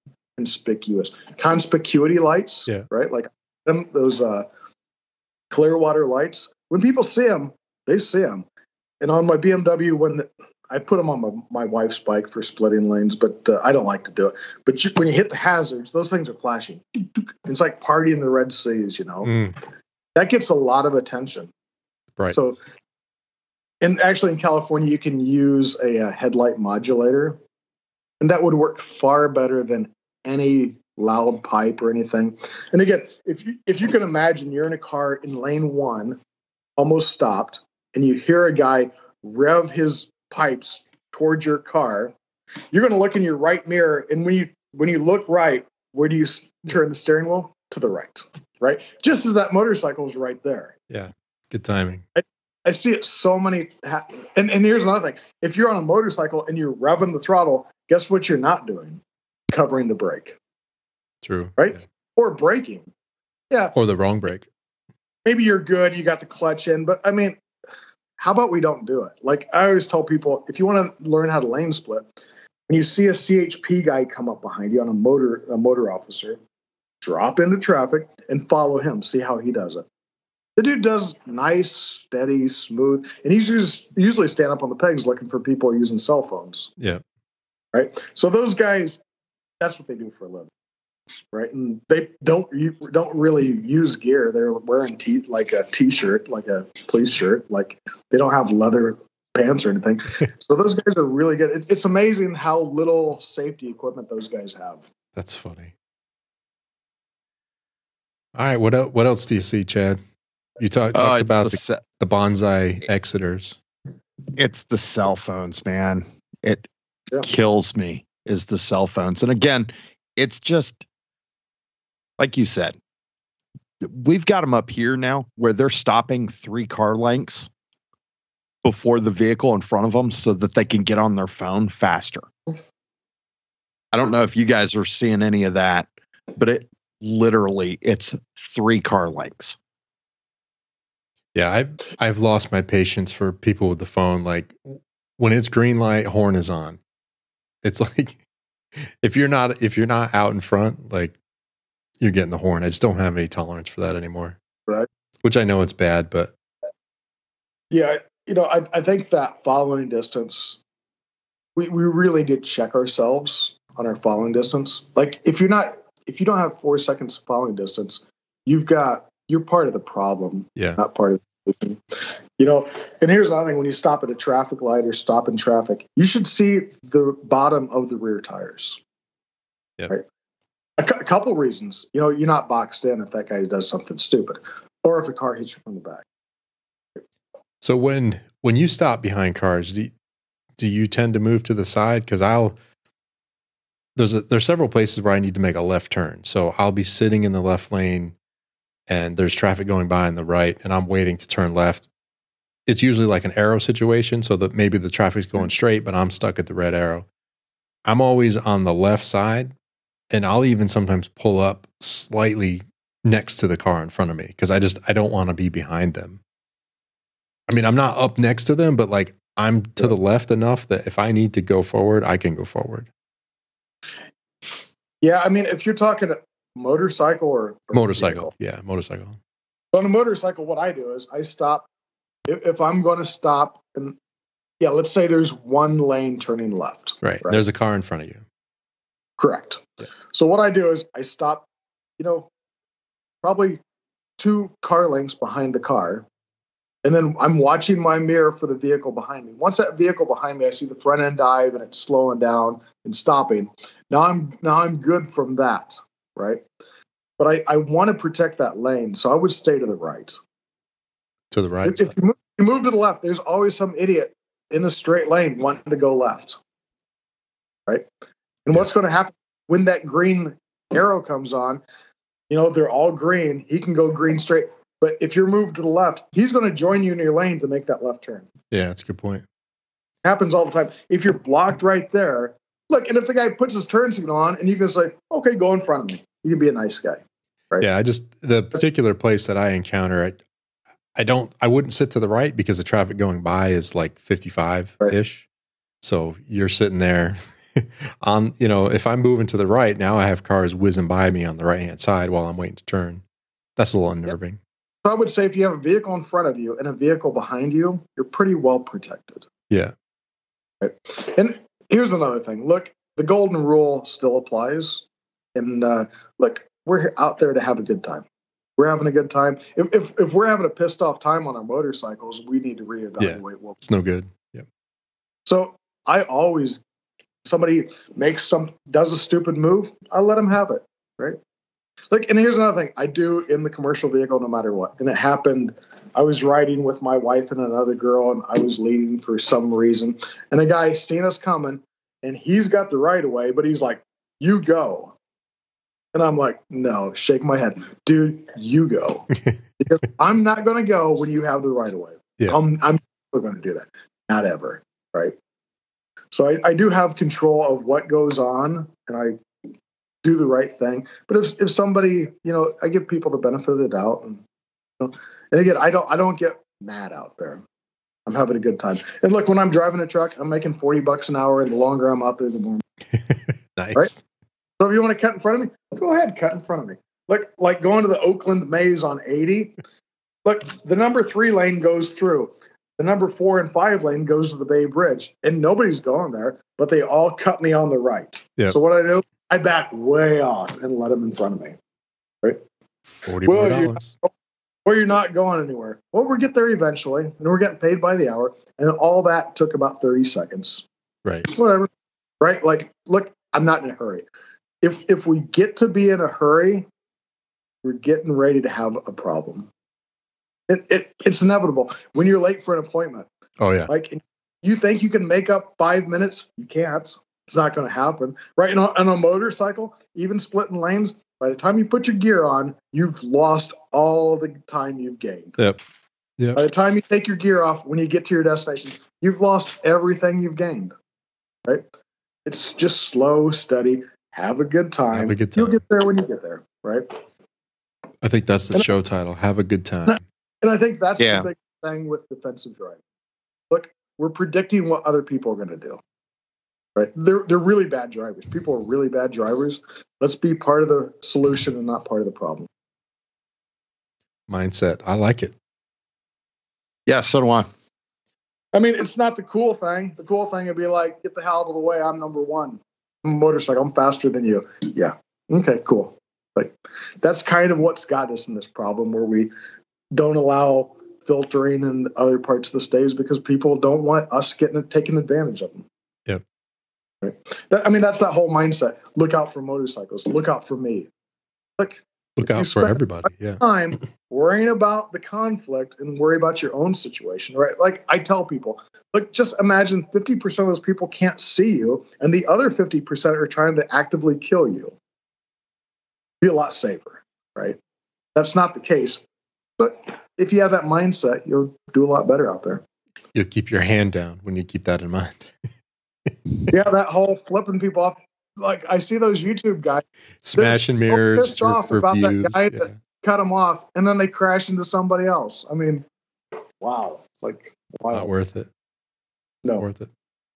Conspicuity lights, yeah. Right? Like those clear water lights. When people see them, they see them. And on my BMW, when I put them on my wife's bike for splitting lanes, but I don't like to do it. But when you hit the hazards, those things are flashing. It's like party in the Red Seas, That gets a lot of attention. Right. So, and actually in California, you can use a headlight modulator, and that would work far better than any loud pipe or anything. And again, if you can imagine, you're in a car in lane 1, almost stopped, and you hear a guy rev his pipes towards your car, you're going to look in your right mirror, and when you look right, where do you turn the steering wheel? To the right, right? Just as that motorcycle is right there. Yeah, good timing. I see it so many. And here's another thing. If you're on a motorcycle and you're revving the throttle, guess what you're not doing? Covering the brake. True. Right? Yeah. Or braking. Yeah. Or the wrong brake. Maybe you're good. You got the clutch in. But, I mean, how about we don't do it? Like I always tell people, if you want to learn how to lane split, when you see a CHP guy come up behind you on a motor officer, drop into traffic and follow him. See how he does it. The dude does nice, steady, smooth, and he's usually stand up on the pegs looking for people using cell phones. Yeah. Right. So those guys, that's what they do for a living. Right. And they don't really use gear. They're wearing like a t-shirt, like a police shirt, like they don't have leather pants or anything. So those guys are really good. It's amazing how little safety equipment those guys have. That's funny. All right. What else do you see, Chad? You talked about the Bonsai Exeters. It's the cell phones, man. It kills me is the cell phones. And again, it's just like you said, we've got them up here now where they're stopping 3 car lengths before the vehicle in front of them so that they can get on their phone faster. I don't know if you guys are seeing any of that, but it's 3 car lengths. Yeah, I've lost my patience for people with the phone. Like when it's green light, horn is on. It's like if you're not out in front, like you're getting the horn. I just don't have any tolerance for that anymore. Right. Which I know it's bad, but yeah, I think that following distance, we really did check ourselves on our following distance. Like if you don't have 4 seconds following distance, you're part of the problem, not part of the solution. And here's another thing. When you stop at a traffic light or stop in traffic, you should see the bottom of the rear tires. Yeah. Right? A couple reasons. You're not boxed in if that guy does something stupid or if a car hits you from the back. So when you stop behind cars, do you tend to move to the side? Because there's several places where I need to make a left turn. So I'll be sitting in the left lane and there's traffic going by on the right and I'm waiting to turn left. It's usually like an arrow situation so that maybe the traffic's going straight, but I'm stuck at the red arrow. I'm always on the left side and I'll even sometimes pull up slightly next to the car in front of me because I don't want to be behind them. I mean, I'm not up next to them, but like I'm to the left enough that if I need to go forward, I can go forward. Yeah, I mean, if you're talking motorcycle or motorcycle, motorcycle. On a motorcycle, what I do is I stop. If I'm going to stop, and let's say there's one lane turning left. Right. There's a car in front of you. Correct. Yeah. So what I do is I stop, probably 2 car lengths behind the car. And then I'm watching my mirror for the vehicle behind me. Once that vehicle behind me, I see the front end dive and it's slowing down and stopping. Now I'm good from that, right? But I want to protect that lane, so I would stay to the right. To the right. If you move to the left, there's always some idiot in the straight lane wanting to go left, right? And what's going to happen when that green arrow comes on? They're all green. He can go green straight. But if you're moved to the left, he's going to join you in your lane to make that left turn. Yeah, that's a good point. Happens all the time. If you're blocked right there, look, and if the guy puts his turn signal on and you can say, okay, go in front of me. You can be a nice guy. Right? Yeah, the particular place that I encounter, I wouldn't sit to the right because the traffic going by is like 55-ish. Right. So you're sitting there on, if I'm moving to the right, now I have cars whizzing by me on the right-hand side while I'm waiting to turn. That's a little unnerving. Yep. So I would say if you have a vehicle in front of you and a vehicle behind you, you're pretty well protected. Yeah. Right. And here's another thing. Look, the golden rule still applies. And look, we're out there to have a good time. We're having a good time. If we're having a pissed off time on our motorcycles, we need to reevaluate. Yeah, it's no good. Yeah. So I always, somebody does a stupid move, I let them have it. Right. Like, and here's another thing I do in the commercial vehicle, no matter what. And it happened. I was riding with my wife and another girl, and I was leading for some reason. And a guy seen us coming, and he's got the right of way, but he's like, "You go." And I'm like, "No," shake my head, dude. You go, because I'm not going to go when you have the right of way. Yeah. I'm never going to do that. Not ever. Right. So I do have control of what goes on, and I do the right thing. But if somebody, I give people the benefit of the doubt, and again, I don't get mad out there. I'm having a good time. And look, when I'm driving a truck, I'm making $40 an hour, and the longer I'm out there, the more. Nice. Right? So if you want to cut in front of me, go ahead, cut in front of me. Look, like going to the Oakland Maze on 80. Look, the number 3 lane goes through. The number 4 and 5 lane goes to the Bay Bridge, and nobody's going there, but they all cut me on the right. Yep. So what I do, I back way off and let them in front of me. Right? $40 more. Or you're not going anywhere. Well, we'll get there eventually, and we're getting paid by the hour, and all that took about 30 seconds. Right. Whatever. Right? Like, look, I'm not in a hurry. If we get to be in a hurry, we're getting ready to have a problem. It's inevitable when you're late for an appointment. Oh yeah. Like, you think you can make up 5 minutes? You can't. It's not going to happen. Right? On a motorcycle, even splitting lanes, by the time you put your gear on, you've lost all the time you've gained. Yep. By the time you take your gear off, when you get to your destination, you've lost everything you've gained. Right? It's just slow, steady. Have a good time. Have a good time. You'll get there when you get there. Right? I think that's the show title. Have a good time. And I think that's the big thing with defensive driving. Look, we're predicting what other people are going to do. Right? They're really bad drivers. People are really bad drivers. Let's be part of the solution and not part of the problem. Mindset. I like it. Yeah, so do I. I mean, it's not the cool thing. The cool thing would be like, get the hell out of the way. I'm number 1. I'm a motorcycle. I'm faster than you. Yeah. Okay, cool. Like, that's kind of what's got us in this problem where we don't allow filtering in other parts of the states because people don't want us taking advantage of them. Yep. Right? That's that whole mindset. Look out for motorcycles. Look out for me. Look out for everybody. Yeah. Time worrying about the conflict and worry about your own situation, right? Like I tell people, look, just imagine 50% of those people can't see you, and the other 50% are trying to actively kill you. Be a lot safer, right? That's not the case. But if you have that mindset, you'll do a lot better out there. You'll keep your hand down when you keep that in mind. Yeah, that whole flipping people off. Like I see those YouTube guys smashing mirrors, pissed off about that guy that cut them off, and then they crash into somebody else. I mean, wow, it's like wow. Not worth it. No, not worth it.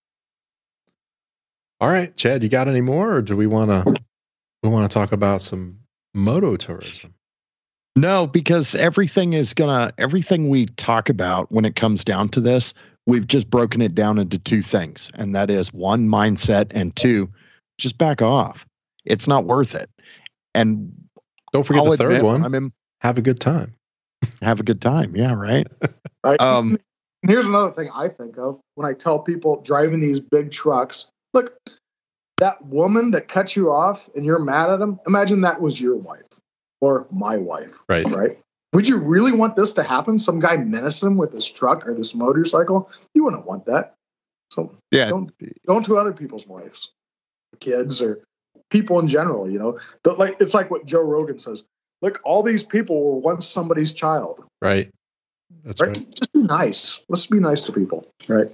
All right, Chad, you got any more, or do we want to talk about some moto tourism? No, because everything we talk about when it comes down to this, we've just broken it down into 2 things. And that is 1, mindset, and 2, just back off. It's not worth it. And don't forget the third one. Have a good time. Have a good time. Yeah. Right. Here's another thing I think of when I tell people driving these big trucks, look, that woman that cut you off and you're mad at them. Imagine that was your wife. Or my wife, right? Would you really want this to happen? Some guy menace him with this truck or this motorcycle? You wouldn't want that. So yeah, don't to other people's wives, kids, or people in general. It's like what Joe Rogan says. Look, all these people were once somebody's child. Right. That's right. Just be nice. Let's be nice to people. Right.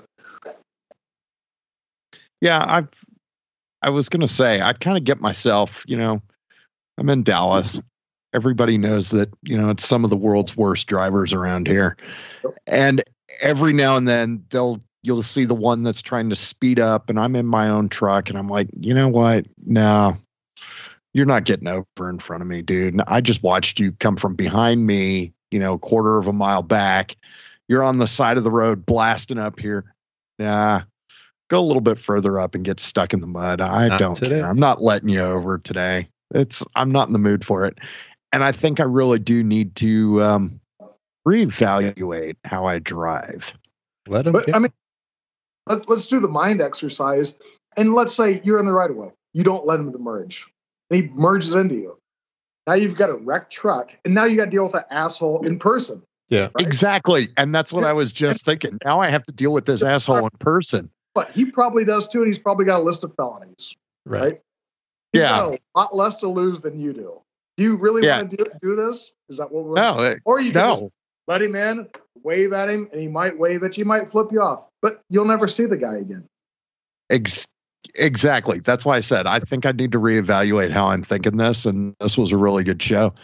Yeah, I was going to say I kind of get myself. I'm in Dallas. Everybody knows that, it's some of the world's worst drivers around here. And every now and then you'll see the one that's trying to speed up, and I'm in my own truck and I'm like, you know what? No, you're not getting over in front of me, dude. I just watched you come from behind me, a quarter of a mile back. You're on the side of the road blasting up here. Nah, go a little bit further up and get stuck in the mud. I don't care. I'm not letting you over today. I'm not in the mood for it. And I think I really do need to reevaluate how I drive. Let him. Let's do the mind exercise. And let's say you're in the right of way. You don't let him merge. And he merges into you. Now you've got a wrecked truck, and now you got to deal with that asshole in person. Yeah, right? Exactly. And that's what I was just thinking. Now I have to deal with this asshole in person. But he probably does too, and he's probably got a list of felonies. Right? He's got a lot less to lose than you do. Do you really want to do this? Is that what we're No. Or you can just let him in, wave at him, and he might wave at you, might flip you off, but you'll never see the guy again. Exactly. That's why I said I think I need to reevaluate how I'm thinking this, and this was a really good show.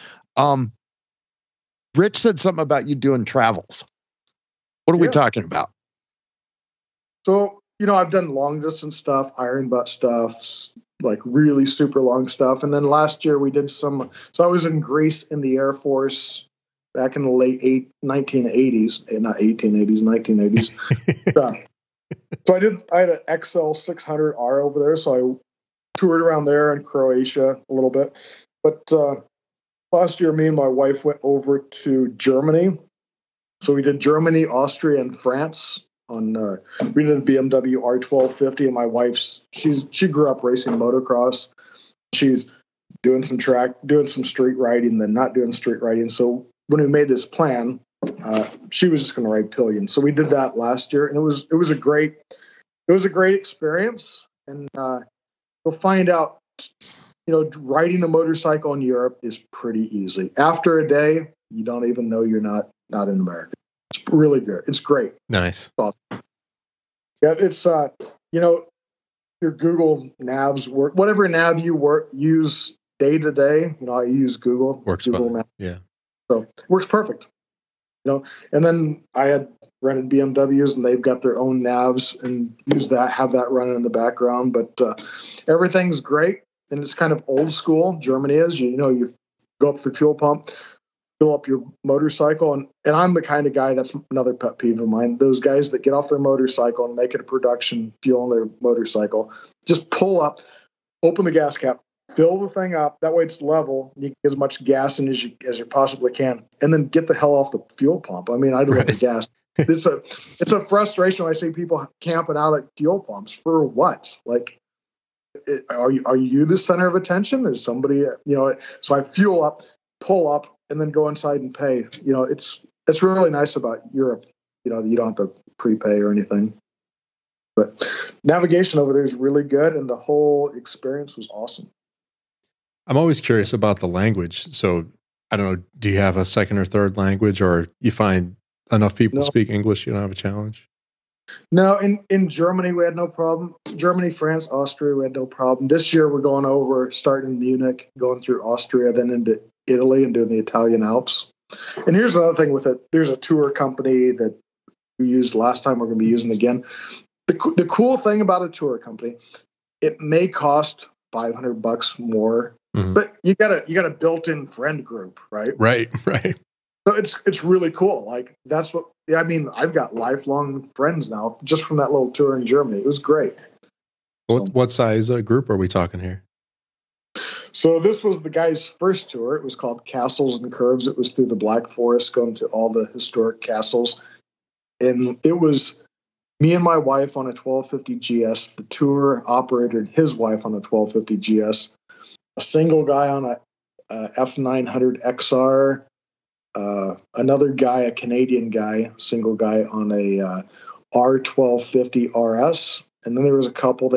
Rich said something about you doing travels. What are we talking about? So, I've done long distance stuff, iron butt stuff, like really super long stuff. And then last year we did so I was in Greece in the Air Force back in the late 1980s, not 1880s, 1980s. So I had an XL 600R over there. So I toured around there in Croatia a little bit. But last year, me and my wife went over to Germany. So we did Germany, Austria, and France. We did a BMW R1250, and my wife's she grew up racing motocross. She's doing some street riding, then not doing street riding. So when we made this plan, she was just going to ride pillion. So we did that last year, and it was a great experience. And you'll find out, riding a motorcycle in Europe is pretty easy. After a day, you don't even know you're not in America. It's really good. It's great. Nice. It's awesome. Yeah, it's your Google navs work. Whatever nav you use day to day. I use Google. Works Google fine. Yeah. So it works perfect. And then I had rented BMWs, and they've got their own navs, and have that running in the background. But everything's great, and it's kind of old school. Germany is. You go up to the fuel pump, fill up your motorcycle, and I'm the kind of guy, that's another pet peeve of mine, those guys that get off their motorcycle and make it a production fuel on their motorcycle, just pull up, open the gas cap, fill the thing up, that way it's level, you get as much gas in as you possibly can, and then get the hell off the fuel pump. I mean, I don't have the gas. It's a frustration when I see people camping out at fuel pumps for what? Like, are you the center of attention? Is somebody, so I fuel up, pull up, and then go inside and pay. It's really nice about Europe. You don't have to prepay or anything. But navigation over there is really good, and the whole experience was awesome. I'm always curious about the language. So I don't know, do you have a second or third language, or you find enough people speak English, you don't have a challenge? No, in Germany, we had no problem. Germany, France, Austria, we had no problem. This year, we're going over, starting in Munich, going through Austria, then into Italy, and doing the Italian Alps. And here's another thing with it. There's a tour company that we used last time, we're going to be using again. The cool thing about a tour company, it may cost $500 more, but you got a built-in friend group, right? Right. So it's really cool. Like, that's what I mean. I've got lifelong friends now just from that little tour in Germany. It was great. What size group are we talking here? So this was the guy's first tour. It was called Castles and Curves. It was through the Black Forest, going to all the historic castles. And it was me and my wife on a 1250 GS, the tour operator and his wife on a 1250 GS, a single guy on a F900 XR, another guy, a Canadian guy, single guy on a R1250 RS. And then there was a couple.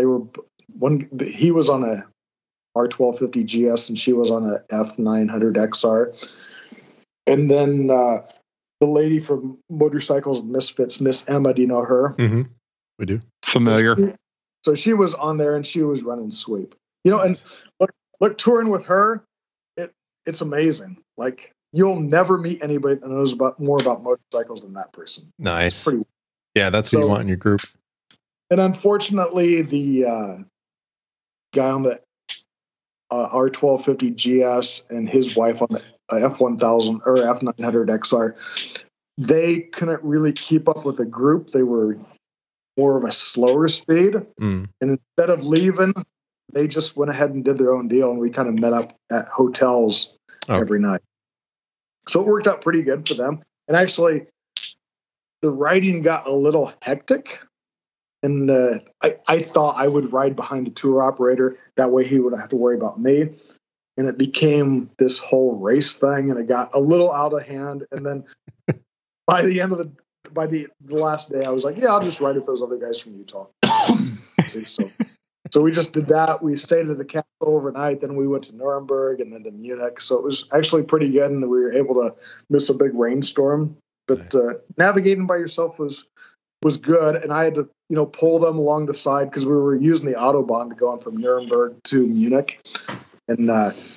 He was on a R1250 GS, and she was on a F900 XR. And then the lady from Motorcycles Misfits, Miss Emma, do you know her? Mm-hmm. We do. Familiar. So she was on there, and she was running sweep. And look, touring with her, it's amazing. Like, you'll never meet anybody that knows more about motorcycles than that person. Nice. Yeah, that's who you want in your group. And unfortunately, the guy on the R1250 GS and his wife on the F1000 or F900 XR, they couldn't really keep up with the group. They were more of a slower speed. And instead of leaving, they just went ahead and did their own deal, and we kind of met up at hotels every night. So it worked out pretty good for them. And actually, the riding got a little hectic. And I thought I would ride behind the tour operator. That way he wouldn't have to worry about me. And it became this whole race thing, and it got a little out of hand. And then by the last day, I was like, yeah, I'll just ride with those other guys from Utah. So we just did that. We stayed at the castle overnight. Then we went to Nuremberg and then to Munich. So it was actually pretty good. And we were able to miss a big rainstorm But navigating by yourself was good, and I had to pull them along the side because we were using the Autobahn to go on from Nuremberg to Munich, and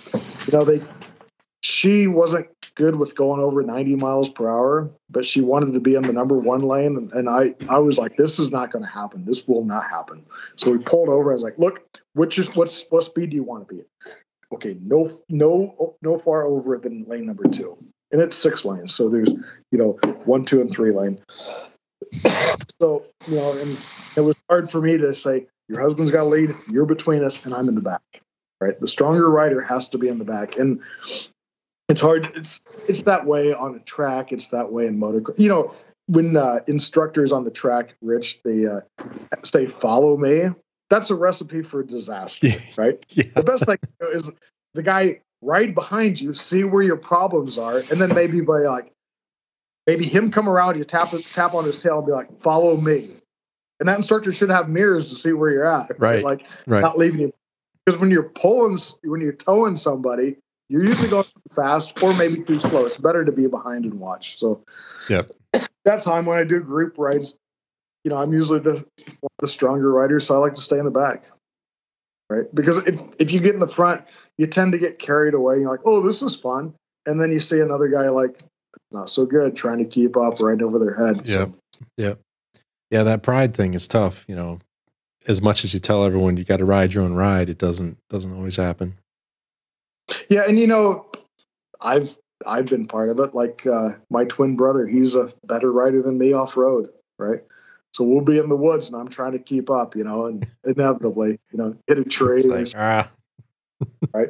she wasn't good with going over 90 miles per hour, but she wanted to be in the number one lane. And I was like, this is not going to happen. This will not happen. So we pulled over. I was like, look, what speed do you want to be? Okay. No far over than lane number 2. And it's 6 lanes. So there's, 1, 2, and 3 lane. So, and it was hard for me to say, your husband's got to lead, you're between us, and I'm in the back, right? The stronger rider has to be in the back. And it's hard. It's that way on a track. It's that way in motocross. When instructors on the track, Rich, they say, follow me, that's a recipe for disaster, right? Yeah. The best thing is the guy right behind you, see where your problems are, and then maybe him come around you, tap on his tail and be like, follow me. And that instructor should have mirrors to see where you're at. Right. Not leaving you. Because when you're towing somebody, you're usually going too fast or maybe too slow. It's better to be behind and watch. So that time when I do group rides, I'm usually one of the stronger riders, so I like to stay in the back. Right? Because if you get in the front, you tend to get carried away. You're like, oh, this is fun. And then you see another guy not so good, trying to keep up right over their head. Yeah, that pride thing is tough. As much as you tell everyone you got to ride your own ride, it doesn't always happen. Yeah, and I've been part of it. Like my twin brother, he's a better rider than me off road, right? So we'll be in the woods, and I'm trying to keep up, and inevitably, hit a tree, right?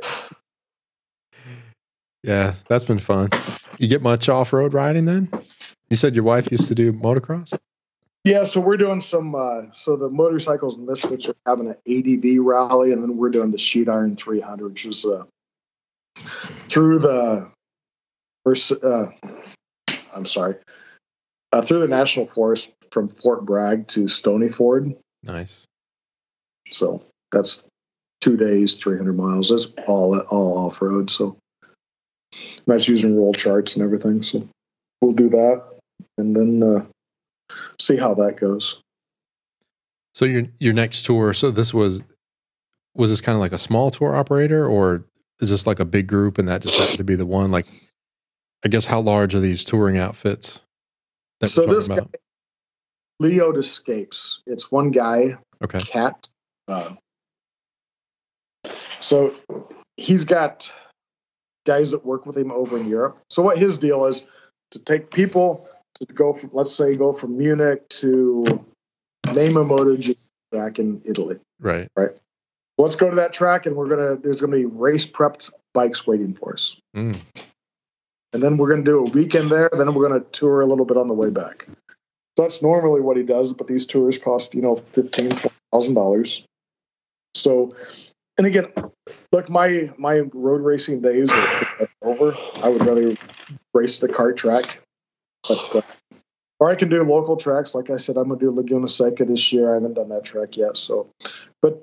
Yeah, that's been fun. You get much off road riding then? You said your wife used to do motocross? Yeah, so we're doing some. So the Motorcycles and Misfits are having an ADV rally, and then we're doing the Sheet Iron 300, which is through the National Forest from Fort Bragg to Stony Ford. Nice. So that's 2 days, 300 miles. That's all off road. So that's using roll charts and everything. So we'll do that, and then see how that goes. So your next tour. So was this kind of like a small tour operator, or is this like a big group and that just happened to be the one? Like, I guess how large are these touring outfits that we're talking about? Guy, Leod Escapes. It's one guy. Okay. Cat. So he's got guys that work with him over in Europe. So what his deal is to take people to go from, let's say, go from Munich to name a MotoGP track in Italy. Right. Let's go to that track, and there's gonna be race prepped bikes waiting for us. And then we're gonna do a weekend there. Then we're gonna tour a little bit on the way back. So that's normally what he does, but these tours cost $15,000. So, and again, look, my road racing days are over. I would rather race the kart track, but or I can do local tracks. Like I said, I'm gonna do Laguna Seca this year. I haven't done that track yet, so but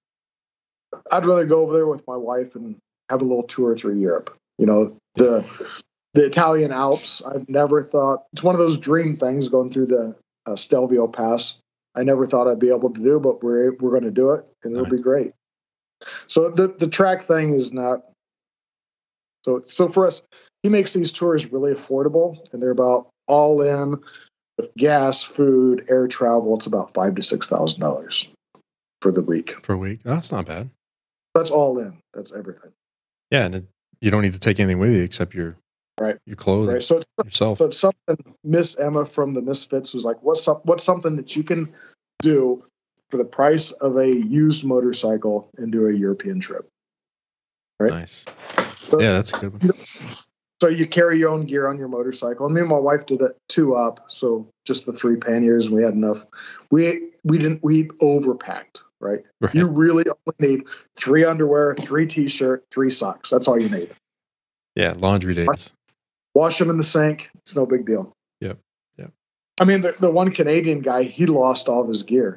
I'd rather go over there with my wife and have a little tour through Europe. The Italian Alps. I've never thought it's one of those dream things going through the Stelvio Pass. I never thought I'd be able to do, but we're going to do it, and it'll be great. So the track thing is not. So for us, he makes these tours really affordable, and they're about all in with gas, food, air travel. It's about $5,000 to $6,000 for the week. For a week, that's not bad. That's all in. That's everything. Yeah, and you don't need to take anything with you except your clothing, right. So yourself. So it's something Miss Emma from the Misfits was like, what's something that you can do for the price of a used motorcycle and do a European trip? Right. Nice. So, yeah, that's a good one. So you carry your own gear on your motorcycle. And me and my wife did it 2 up. So just the 3 panniers, and we had enough. We overpacked, right? You really only need 3 underwear, 3 t-shirt, 3 socks. That's all you need. Yeah. Laundry days. Wash them in the sink. It's no big deal. Yep. I mean, the one Canadian guy, he lost all of his gear.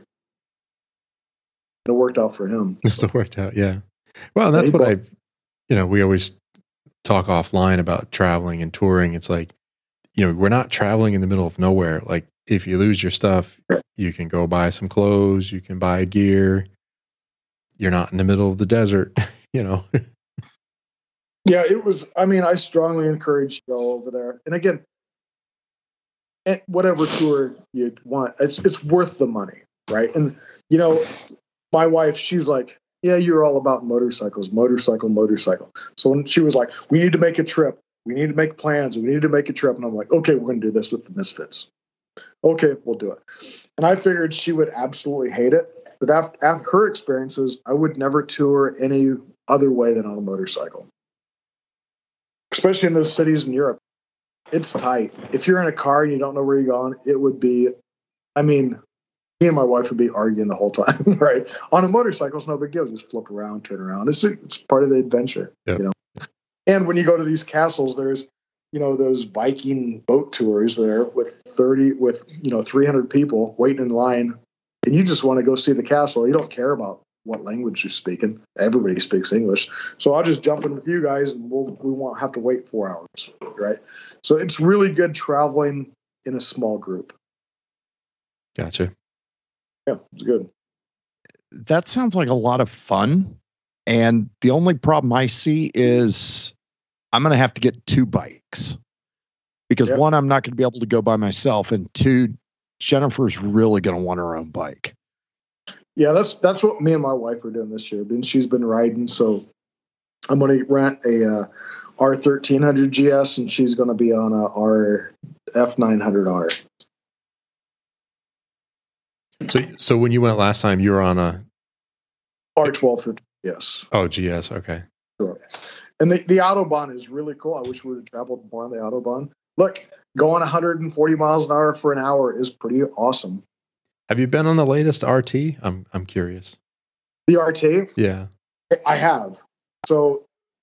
It worked out for him. It still worked out. Yeah. Well, that's what we always talk offline about traveling and touring. It's like, we're not traveling in the middle of nowhere. Like if you lose your stuff, you can go buy some clothes, you can buy gear. You're not in the middle of the desert, Yeah, it was, I strongly encourage you to go over there. And again, whatever tour you want, it's worth the money, right? And, my wife, she's like, yeah, you're all about motorcycles, motorcycle. So when she was like, we need to make a trip, we need to make plans, we need to make a trip. And I'm like, okay, we're going to do this with the Misfits. Okay, we'll do it. And I figured she would absolutely hate it. But after her experiences, I would never tour any other way than on a motorcycle. Especially in those cities in Europe. It's tight. If you're in a car and you don't know where you're going, it would be, me and my wife would be arguing the whole time, right? On a motorcycle, it's no big deal. Just flip around, turn around. It's part of the adventure, Yep. And when you go to these castles, there's, those Viking boat tours there with 300 people waiting in line. And you just want to go see the castle. You don't care about what language you're speaking. Everybody speaks English. So I'll just jump in with you guys and we won't have to wait 4 hours, right? So it's really good traveling in a small group. Gotcha. Yeah, it's good. That sounds like a lot of fun. And the only problem I see is I'm going to have to get 2 bikes because one, I'm not going to be able to go by myself. And 2, Jennifer's really going to want her own bike. Yeah, that's what me and my wife are doing this year. She's been riding, so I'm going to rent a R1300 GS, and she's going to be on a F900R. So when you went last time, you were on a R1250 GS. Oh, GS, okay. Sure. And the Autobahn is really cool. I wish we would have traveled more on the Autobahn. Look, going 140 miles an hour for an hour is pretty awesome. Have you been on the latest RT? I'm curious. The RT? Yeah. I have. So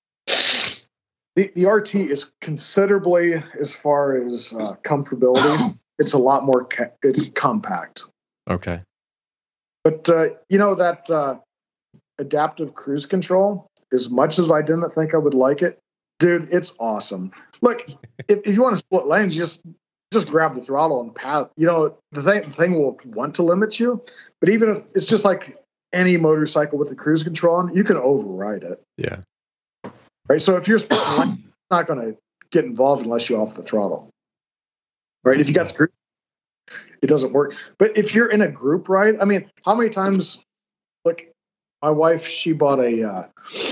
the RT is considerably, as far as comfortability, it's a lot more, it's compact. Okay. But, that adaptive cruise control, as much as I didn't think I would like it, dude, it's awesome. Look, if you want to split lanes, just grab the throttle and pass. The thing will want to limit you, but even if it's just like any motorcycle with the cruise control on, you can override it. Yeah. Right. So if you're splitting lanes, it's not going to get involved unless you're off the throttle. Right. If you got the cruise, it doesn't work. But if you're in a group ride, how many times? Look, my wife, she bought a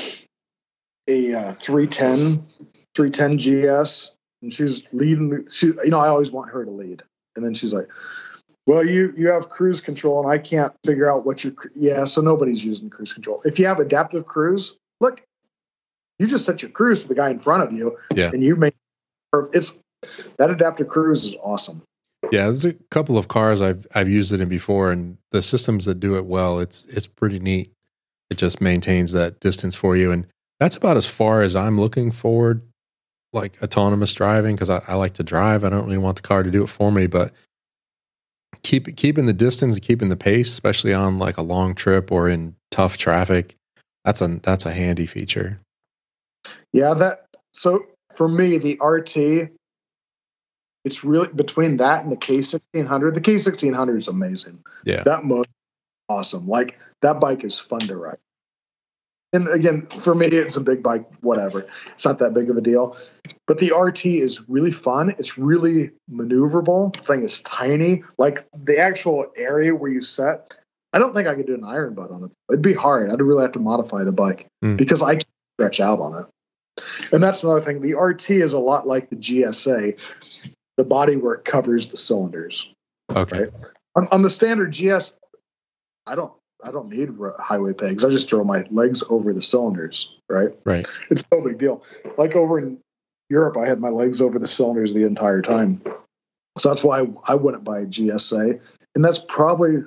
310 GS, and she's leading. I always want her to lead, and then she's like, "Well, you have cruise control, and I can't figure out what so nobody's using cruise control. If you have adaptive cruise, look, you just set your cruise to the guy in front of you, and you make that adaptive cruise is awesome." Yeah, there's a couple of cars I've used it in before, and the systems that do it well, it's pretty neat. It just maintains that distance for you, and that's about as far as I'm looking forward, like autonomous driving, because I like to drive. I don't really want the car to do it for me, but keeping the distance, keeping the pace, especially on like a long trip or in tough traffic, that's a handy feature. Yeah, so for me, the RT, it's really between that and the K1600. The K1600 is amazing. Yeah, that motor is awesome. Like that bike is fun to ride. And again, for me, it's a big bike, whatever. It's not that big of a deal. But the RT is really fun. It's really maneuverable. The thing is tiny. Like the actual area where you set, I don't think I could do an iron butt on it. It'd be hard. I'd really have to modify the bike because I can't stretch out on it. And that's another thing. The RT is a lot like the GSA, the body where it covers the cylinders. Okay. Right? On the standard GS, I don't need highway pegs. I just throw my legs over the cylinders, right? Right. It's no big deal. Like over in Europe, I had my legs over the cylinders the entire time. So that's why I wouldn't buy a GSA. And that's probably,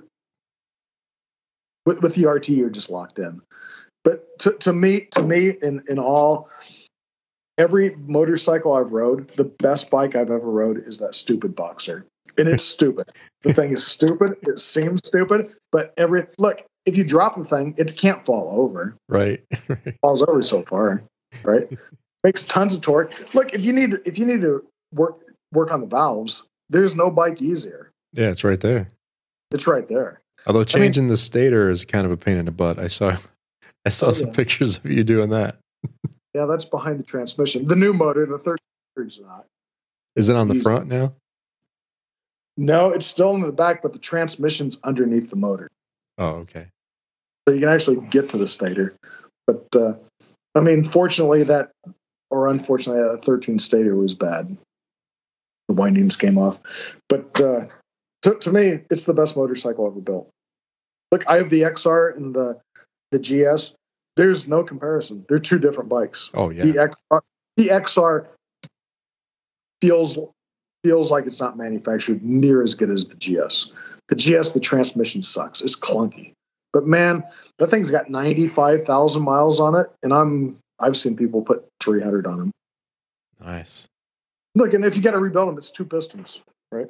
with the RT, you're just locked in. But to me, in all, every motorcycle I've rode, the best bike I've ever rode is that stupid Boxer. And it's stupid. The thing is stupid. It seems stupid, but look, if you drop the thing, it can't fall over. Right. It falls over so far, right? Makes tons of torque. Look, if you need to work on the valves, there's no bike easier. Yeah, it's right there. It's right there. Although changing the stator is kind of a pain in the butt. I saw some pictures of you doing that. Yeah, that's behind the transmission. The new motor, the 13 is not. Is it on the front now? No, it's still in the back, but the transmission's underneath the motor. Oh, okay. So you can actually get to the stator. But, I mean, fortunately or unfortunately, that 13 stator was bad. The windings came off. But to me, it's the best motorcycle ever built. Look, I have the XR and the GS. There's no comparison. They're two different bikes. Oh, yeah. The XR feels like it's not manufactured near as good as the GS. The GS, the transmission sucks. It's clunky. But man, that thing's got 95,000 miles on it, and I've seen people put 300 on them. Nice. Look, and if you got to rebuild them, it's two pistons, right?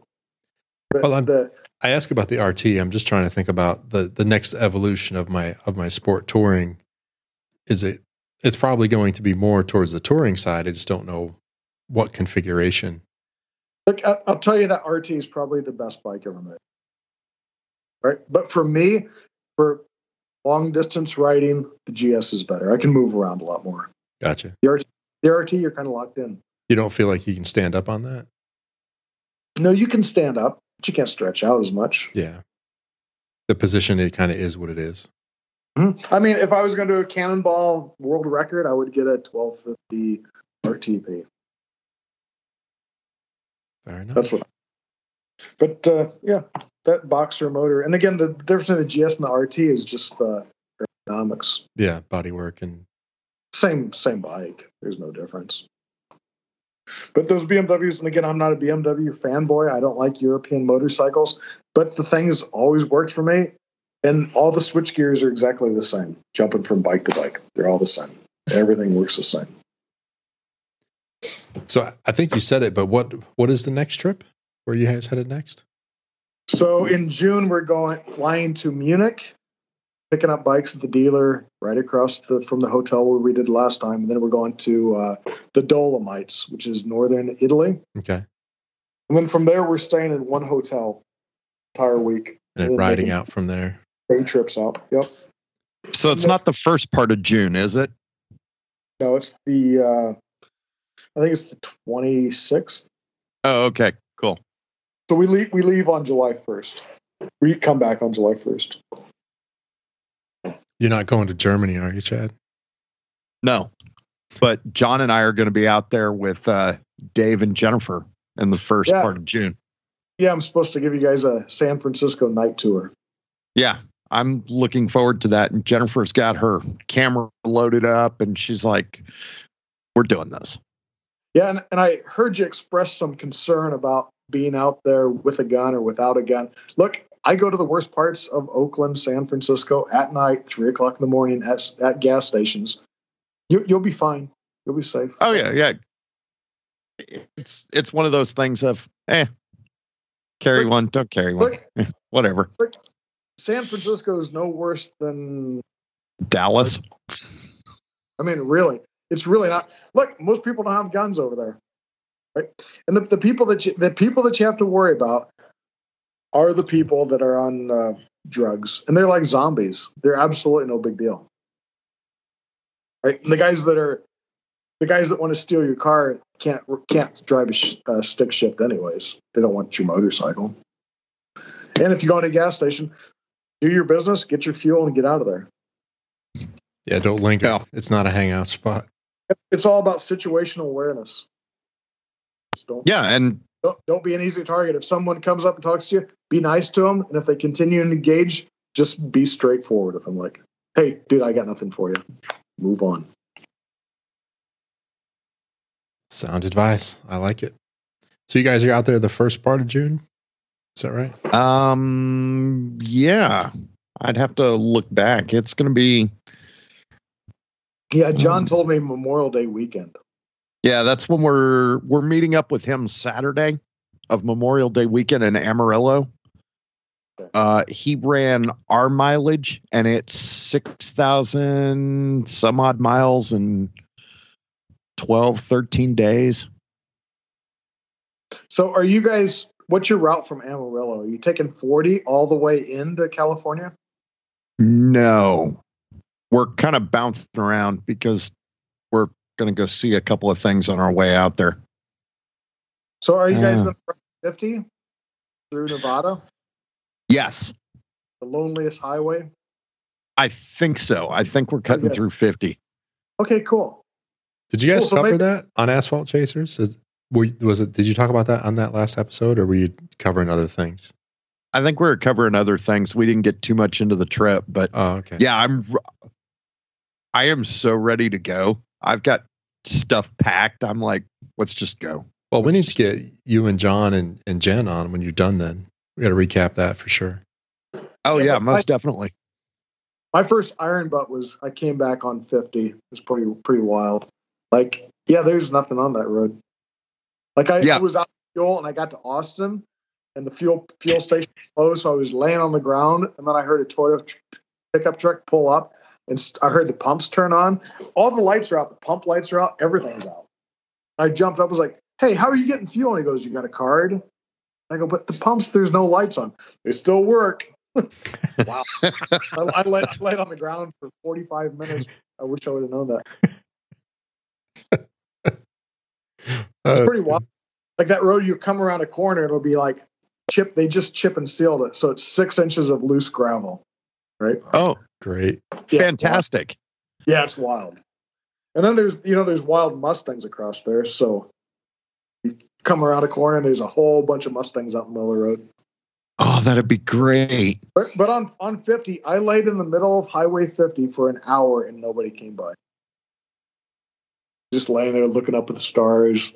I ask about the RT. I'm just trying to think about the next evolution of my sport touring. It's probably going to be more towards the touring side. I just don't know what configuration. Look, I'll tell you that RT is probably the best bike ever made. Right? But for me, for long distance riding, the GS is better. I can move around a lot more. Gotcha. The RT, you're kind of locked in. You don't feel like you can stand up on that? No, you can stand up, but you can't stretch out as much. Yeah. The position, it kind of is what it is. Mm-hmm. I mean, if I was going to do a Cannonball world record, I would get a 1250 RTP. Fair enough. That's what. But yeah, that boxer motor, and again, the difference in the GS and the RT is just the ergonomics. Yeah, bodywork and same bike. There's no difference. But those BMWs, and again, I'm not a BMW fanboy. I don't like European motorcycles, but the thing has always worked for me. And all the switch gears are exactly the same. Jumping from bike to bike, they're all the same. Everything works the same. So I think you said it, but what is the next trip? Where are you guys headed next? So in June, we're flying to Munich, picking up bikes at the dealer right across from the hotel where we did last time. And then we're going to the Dolomites, which is northern Italy. Okay. And then from there, we're staying in one hotel entire week. And then riding out from there. Day trips out. Yep. So it's not the first part of June, is it? No, it's I think it's the 26th. Oh, okay. Cool. So we leave on July 1st. We come back on July 1st. You're not going to Germany, are you, Chad? No. But John and I are going to be out there with Dave and Jennifer in the first part of June. Yeah, I'm supposed to give you guys a San Francisco night tour. Yeah, I'm looking forward to that. And Jennifer's got her camera loaded up, and she's like, we're doing this. Yeah, and I heard you express some concern about being out there with a gun or without a gun. Look, I go to the worst parts of Oakland, San Francisco at night, 3 o'clock in the morning at gas stations. You'll be fine. You'll be safe. Oh, yeah. It's one of those things of, carry one, don't carry one. Whatever. San Francisco is no worse than Dallas. I mean, really. It's really not. Look, most people don't have guns over there, right? And the people that you have to worry about are the people that are on drugs, and they're like zombies. They're absolutely no big deal, right? And the guys that want to steal your car can't drive a stick shift anyways. They don't want your motorcycle. And if you go to a gas station, do your business, get your fuel, and get out of there. Yeah, don't linger. No. It's not a hangout spot. It's all about situational awareness. Don't be an easy target. If someone comes up and talks to you, be nice to them. And if they continue to engage, just be straightforward with them. Like, hey, dude, I got nothing for you. Move on. Sound advice. I like it. So you guys are out there the first part of June? Is that right? Yeah. I'd have to look back. It's going to be... Yeah, John told me Memorial Day weekend. Yeah, that's when we're meeting up with him Saturday of Memorial Day weekend in Amarillo. He ran our mileage, and it's 6,000 some odd miles in 12, 13 days. So are you guys, what's your route from Amarillo? Are you taking 40 all the way into California? No, we're kind of bouncing around because we're going to go see a couple of things on our way out there. So are you guys going to run 50 through Nevada? Yes. The loneliest highway? I think so. I think we're cutting through 50. Okay, cool. Did you guys cover that on Asphalt Chasers? Did you talk about that on that last episode, or were you covering other things? I think we were covering other things. We didn't get too much into the trip, but okay. Yeah, I am so ready to go. I've got stuff packed. I'm like, let's just go. Well, we need to get you and John and Jen on when you're done. Then we got to recap that for sure. Oh yeah, most definitely. My first iron butt was I came back on 50. It was pretty wild. Like, yeah, there's nothing on that road. Like I was out of fuel and I got to Austin and the fuel station was closed, so I was laying on the ground and then I heard a Toyota pickup truck pull up and I heard the pumps turn on. All the lights are out. The pump lights are out. Everything's out. I jumped up, was like, "Hey, how are you getting fuel?" And he goes, "You got a card?" I go, "But the pumps, there's no lights on. They still work." Wow. I laid on the ground for 45 minutes. I wish I would have known that. It's pretty wild. Like that road, you come around a corner, it'll be like they just chip and sealed it. So it's 6 inches of loose gravel. Right? Oh, great. Yeah, fantastic. Yeah, it's wild. And then there's wild Mustangs across there. So you come around a corner and there's a whole bunch of Mustangs out in the middle of the road. Oh, that'd be great. But on 50, I laid in the middle of Highway 50 for an hour and nobody came by. Just laying there looking up at the stars,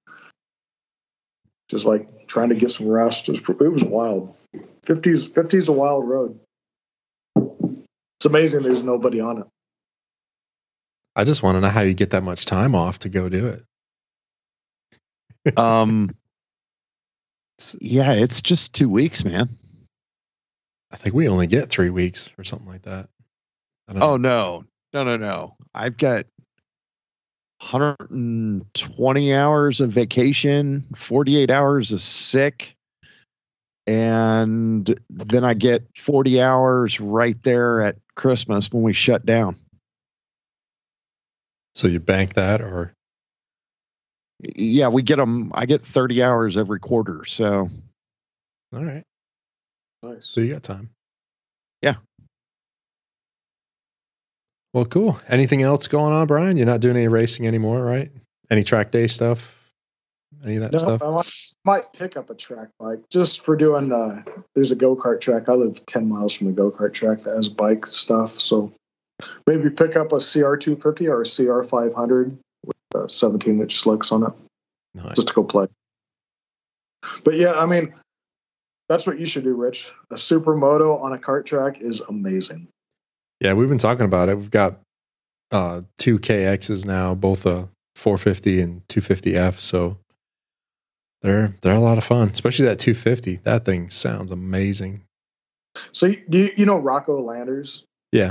just trying to get some rest. It was wild. 50's a wild road. It's amazing there's nobody on it. I just want to know how you get that much time off to go do it. Yeah, it's just 2 weeks, man. I think we only get 3 weeks or something like that. Oh, no. I've got 120 hours of vacation, 48 hours of sick, and then I get 40 hours right there at Christmas when we shut down. So you bank that, or? Yeah, we get them. I get 30 hours every quarter. So. All right. Nice. So you got time. Yeah. Well, cool. Anything else going on, Brian? You're not doing any racing anymore, right? Any track day stuff? Any of that stuff? I might pick up a track bike just for doing, there's a go-kart track. I live 10 miles from the go-kart track that has bike stuff. So maybe pick up a CR250 or a CR500 with 17-inch slicks on it. Nice. Just to go play. But yeah, I mean, that's what you should do, Rich. A supermoto on a kart track is amazing. Yeah, we've been talking about it. We've got 2 KXs now, both a 450 and 250F. So they're a lot of fun, especially that 250. That thing sounds amazing. So you know Rocco Landers? Yeah.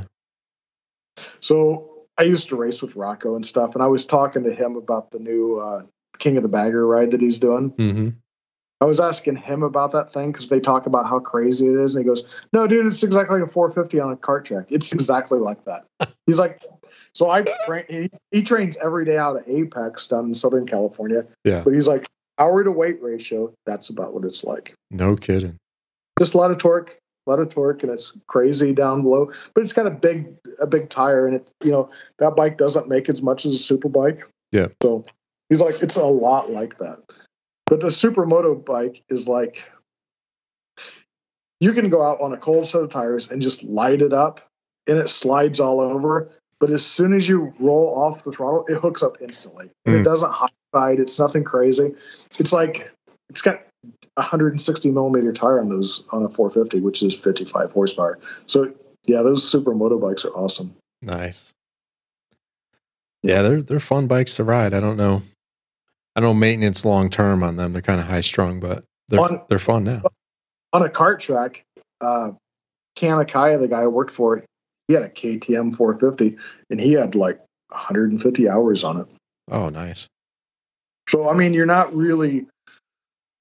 So I used to race with Rocco and stuff, and I was talking to him about the new King of the Bagger ride that he's doing. Mm-hmm. I was asking him about that thing because they talk about how crazy it is. And he goes, "No, dude, it's exactly like a 450 on a kart track. It's exactly like that." He's like, so he trains every day out of Apex down in Southern California. Yeah. But he's like, hour to weight ratio, that's about what it's like. No kidding. Just a lot of torque, and it's crazy down below. But it's got a big tire, and that bike doesn't make as much as a super bike. Yeah. So he's like, it's a lot like that. But the supermoto bike is like, you can go out on a cold set of tires and just light it up and it slides all over. But as soon as you roll off the throttle, it hooks up instantly. And it doesn't hot side. It's nothing crazy. It's like, it's got 160 millimeter tire on a 450, which is 55 horsepower. So yeah, those supermoto bikes are awesome. Nice. Yeah, they're fun bikes to ride. I don't know maintenance long term on them. They're kind of high strung, but they're fun now. On a kart track, Kanakaya, the guy I worked for, he had a KTM 450, and he had like 150 hours on it. Oh, nice. So I mean, you're not really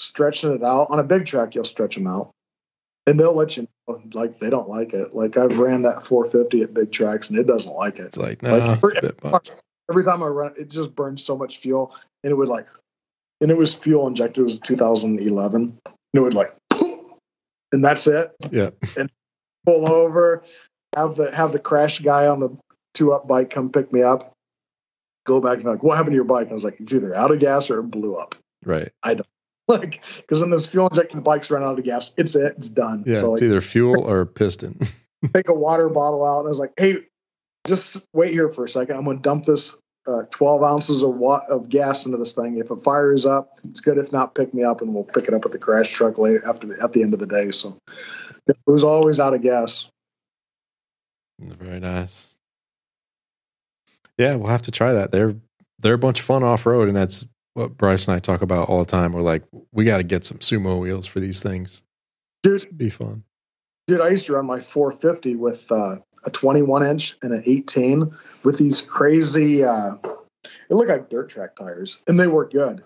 stretching it out. On a big track, you'll stretch them out. And they'll let you know, like, they don't like it. Like, I've ran that 450 at big tracks, and it doesn't like it. It's like, no, it's a bit much. Every time I run it just burns so much fuel. And it would like, and it was fuel injected. It was 2011. And it would like, and that's it. Yeah. And pull over, have the crash guy on the 2-up bike come pick me up, go back and like, what happened to your bike? And I was like, it's either out of gas or it blew up. Right. I don't. Like, because when those fuel injected bikes run out of gas, it's done. Yeah, so it's like, either fuel or piston. take a water bottle out, and I was like, hey, just wait here for a second. I'm going to dump this 12 ounces of gas into this thing. If it fires up, it's good. If not, pick me up, and we'll pick it up at the crash truck later at the end of the day. So it was always out of gas. Very nice. Yeah, we'll have to try that. They're a bunch of fun off road, and that's what Bryce and I talk about all the time. We're like, we got to get some sumo wheels for these things. Dude, it'd be fun. Dude, I used to run my 450 with a 21 inch and an 18 with these crazy, it looked like dirt track tires, and they work good.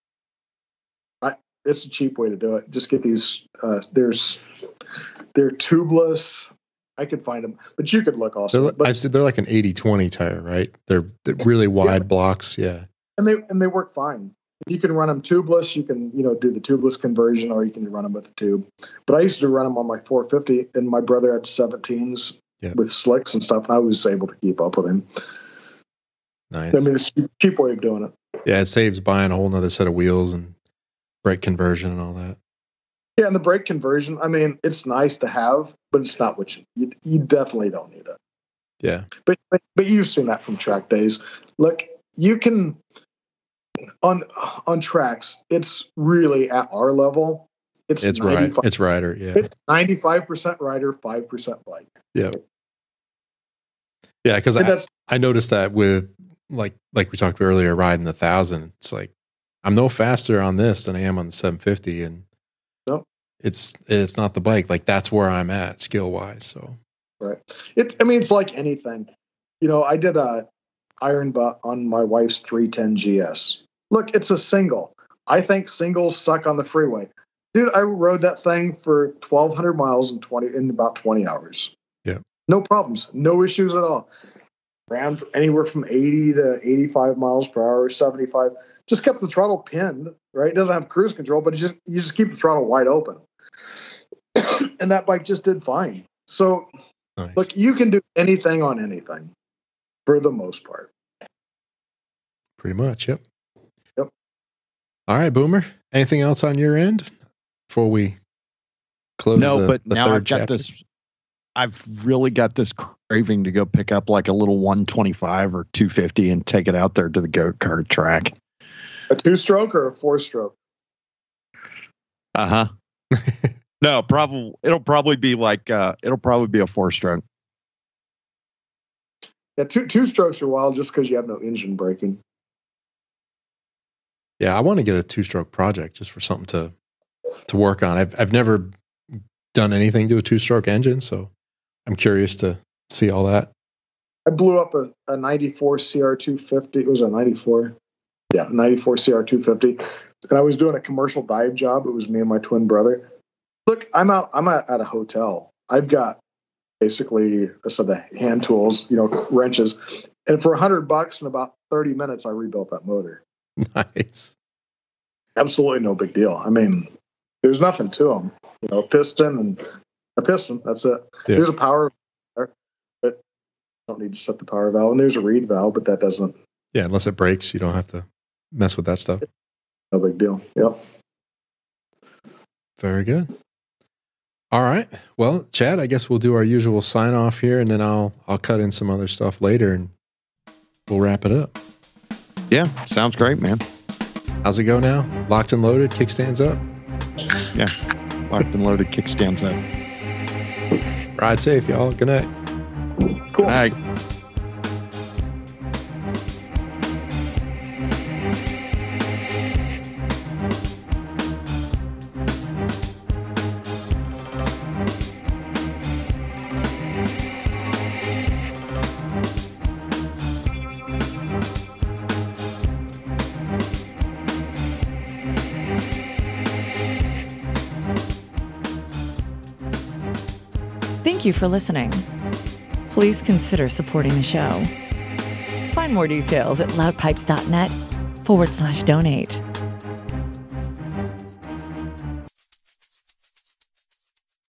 It's a cheap way to do it. Just get these, they're tubeless. I could find them, but you could look also. I've said they're like an 80-20 tire, right? They're really wide blocks. Yeah. And they work fine. You can run them tubeless. You can, do the tubeless conversion, or you can run them with the tube. But I used to run them on my 450, and my brother had 17s with slicks and stuff. And I was able to keep up with him. Nice. I mean, it's a cheap way of doing it. Yeah, it saves buying a whole nother set of wheels and brake conversion and all that. Yeah, and the brake conversion, I mean, it's nice to have, but it's not what you definitely don't need it. Yeah. But you've seen that from track days. Look, you can on tracks, it's really at our level. It's right. It's rider, yeah. It's 95% rider, 5% bike. Yeah. Yeah, because I noticed that with like we talked earlier, riding the 1000. It's like I'm no faster on this than I am on the 750, and it's not the bike. Like that's where I'm at skill wise. So right. It's like anything. I did a iron butt on my wife's 310 GS. Look, it's a single. I think singles suck on the freeway. Dude, I rode that thing for 1,200 miles in about 20 hours. Yeah. No problems. No issues at all. Ran anywhere from 80 to 85 miles per hour, 75. Just kept the throttle pinned, right? It doesn't have cruise control, but you just keep the throttle wide open. And that bike just did fine. So, nice. Look, you can do anything on anything for the most part. Pretty much, yep. All right, Boomer. Anything else on your end before we close? But now I've got this. I've really got this craving to go pick up like a little 125 or 250 and take it out there to the go-kart track. A 2-stroke or a 4-stroke? No, it'll probably be a 4-stroke. Yeah, two strokes are wild just because you have no engine braking. Yeah, I want to get a 2-stroke project just for something to work on. I've never done anything to a 2-stroke engine, so I'm curious to see all that. I blew up a 94 CR250. It was a 94. Yeah, 94 CR250. And I was doing a commercial dive job. It was me and my twin brother. Look, I'm at a hotel. I've got basically a set of hand tools, wrenches. And for $100 in about 30 minutes, I rebuilt that motor. Nice. Absolutely no big deal. I mean, there's nothing to them. Piston and a piston. That's it. Yeah. There's a power valve, but you don't need to set the power valve. And there's a reed valve, but that doesn't. Yeah, unless it breaks, you don't have to mess with that stuff. No big deal. Yep. Very good. All right. Well, Chad, I guess we'll do our usual sign off here, and then I'll cut in some other stuff later, and we'll wrap it up. Yeah, sounds great, man. How's it go now? Locked and loaded, kickstands up? Yeah, locked and loaded, kickstands up. Ride safe, y'all. Good night. Cool. Good night. you for listening. Please consider supporting the show. Find more details at loudpipes.net/donate.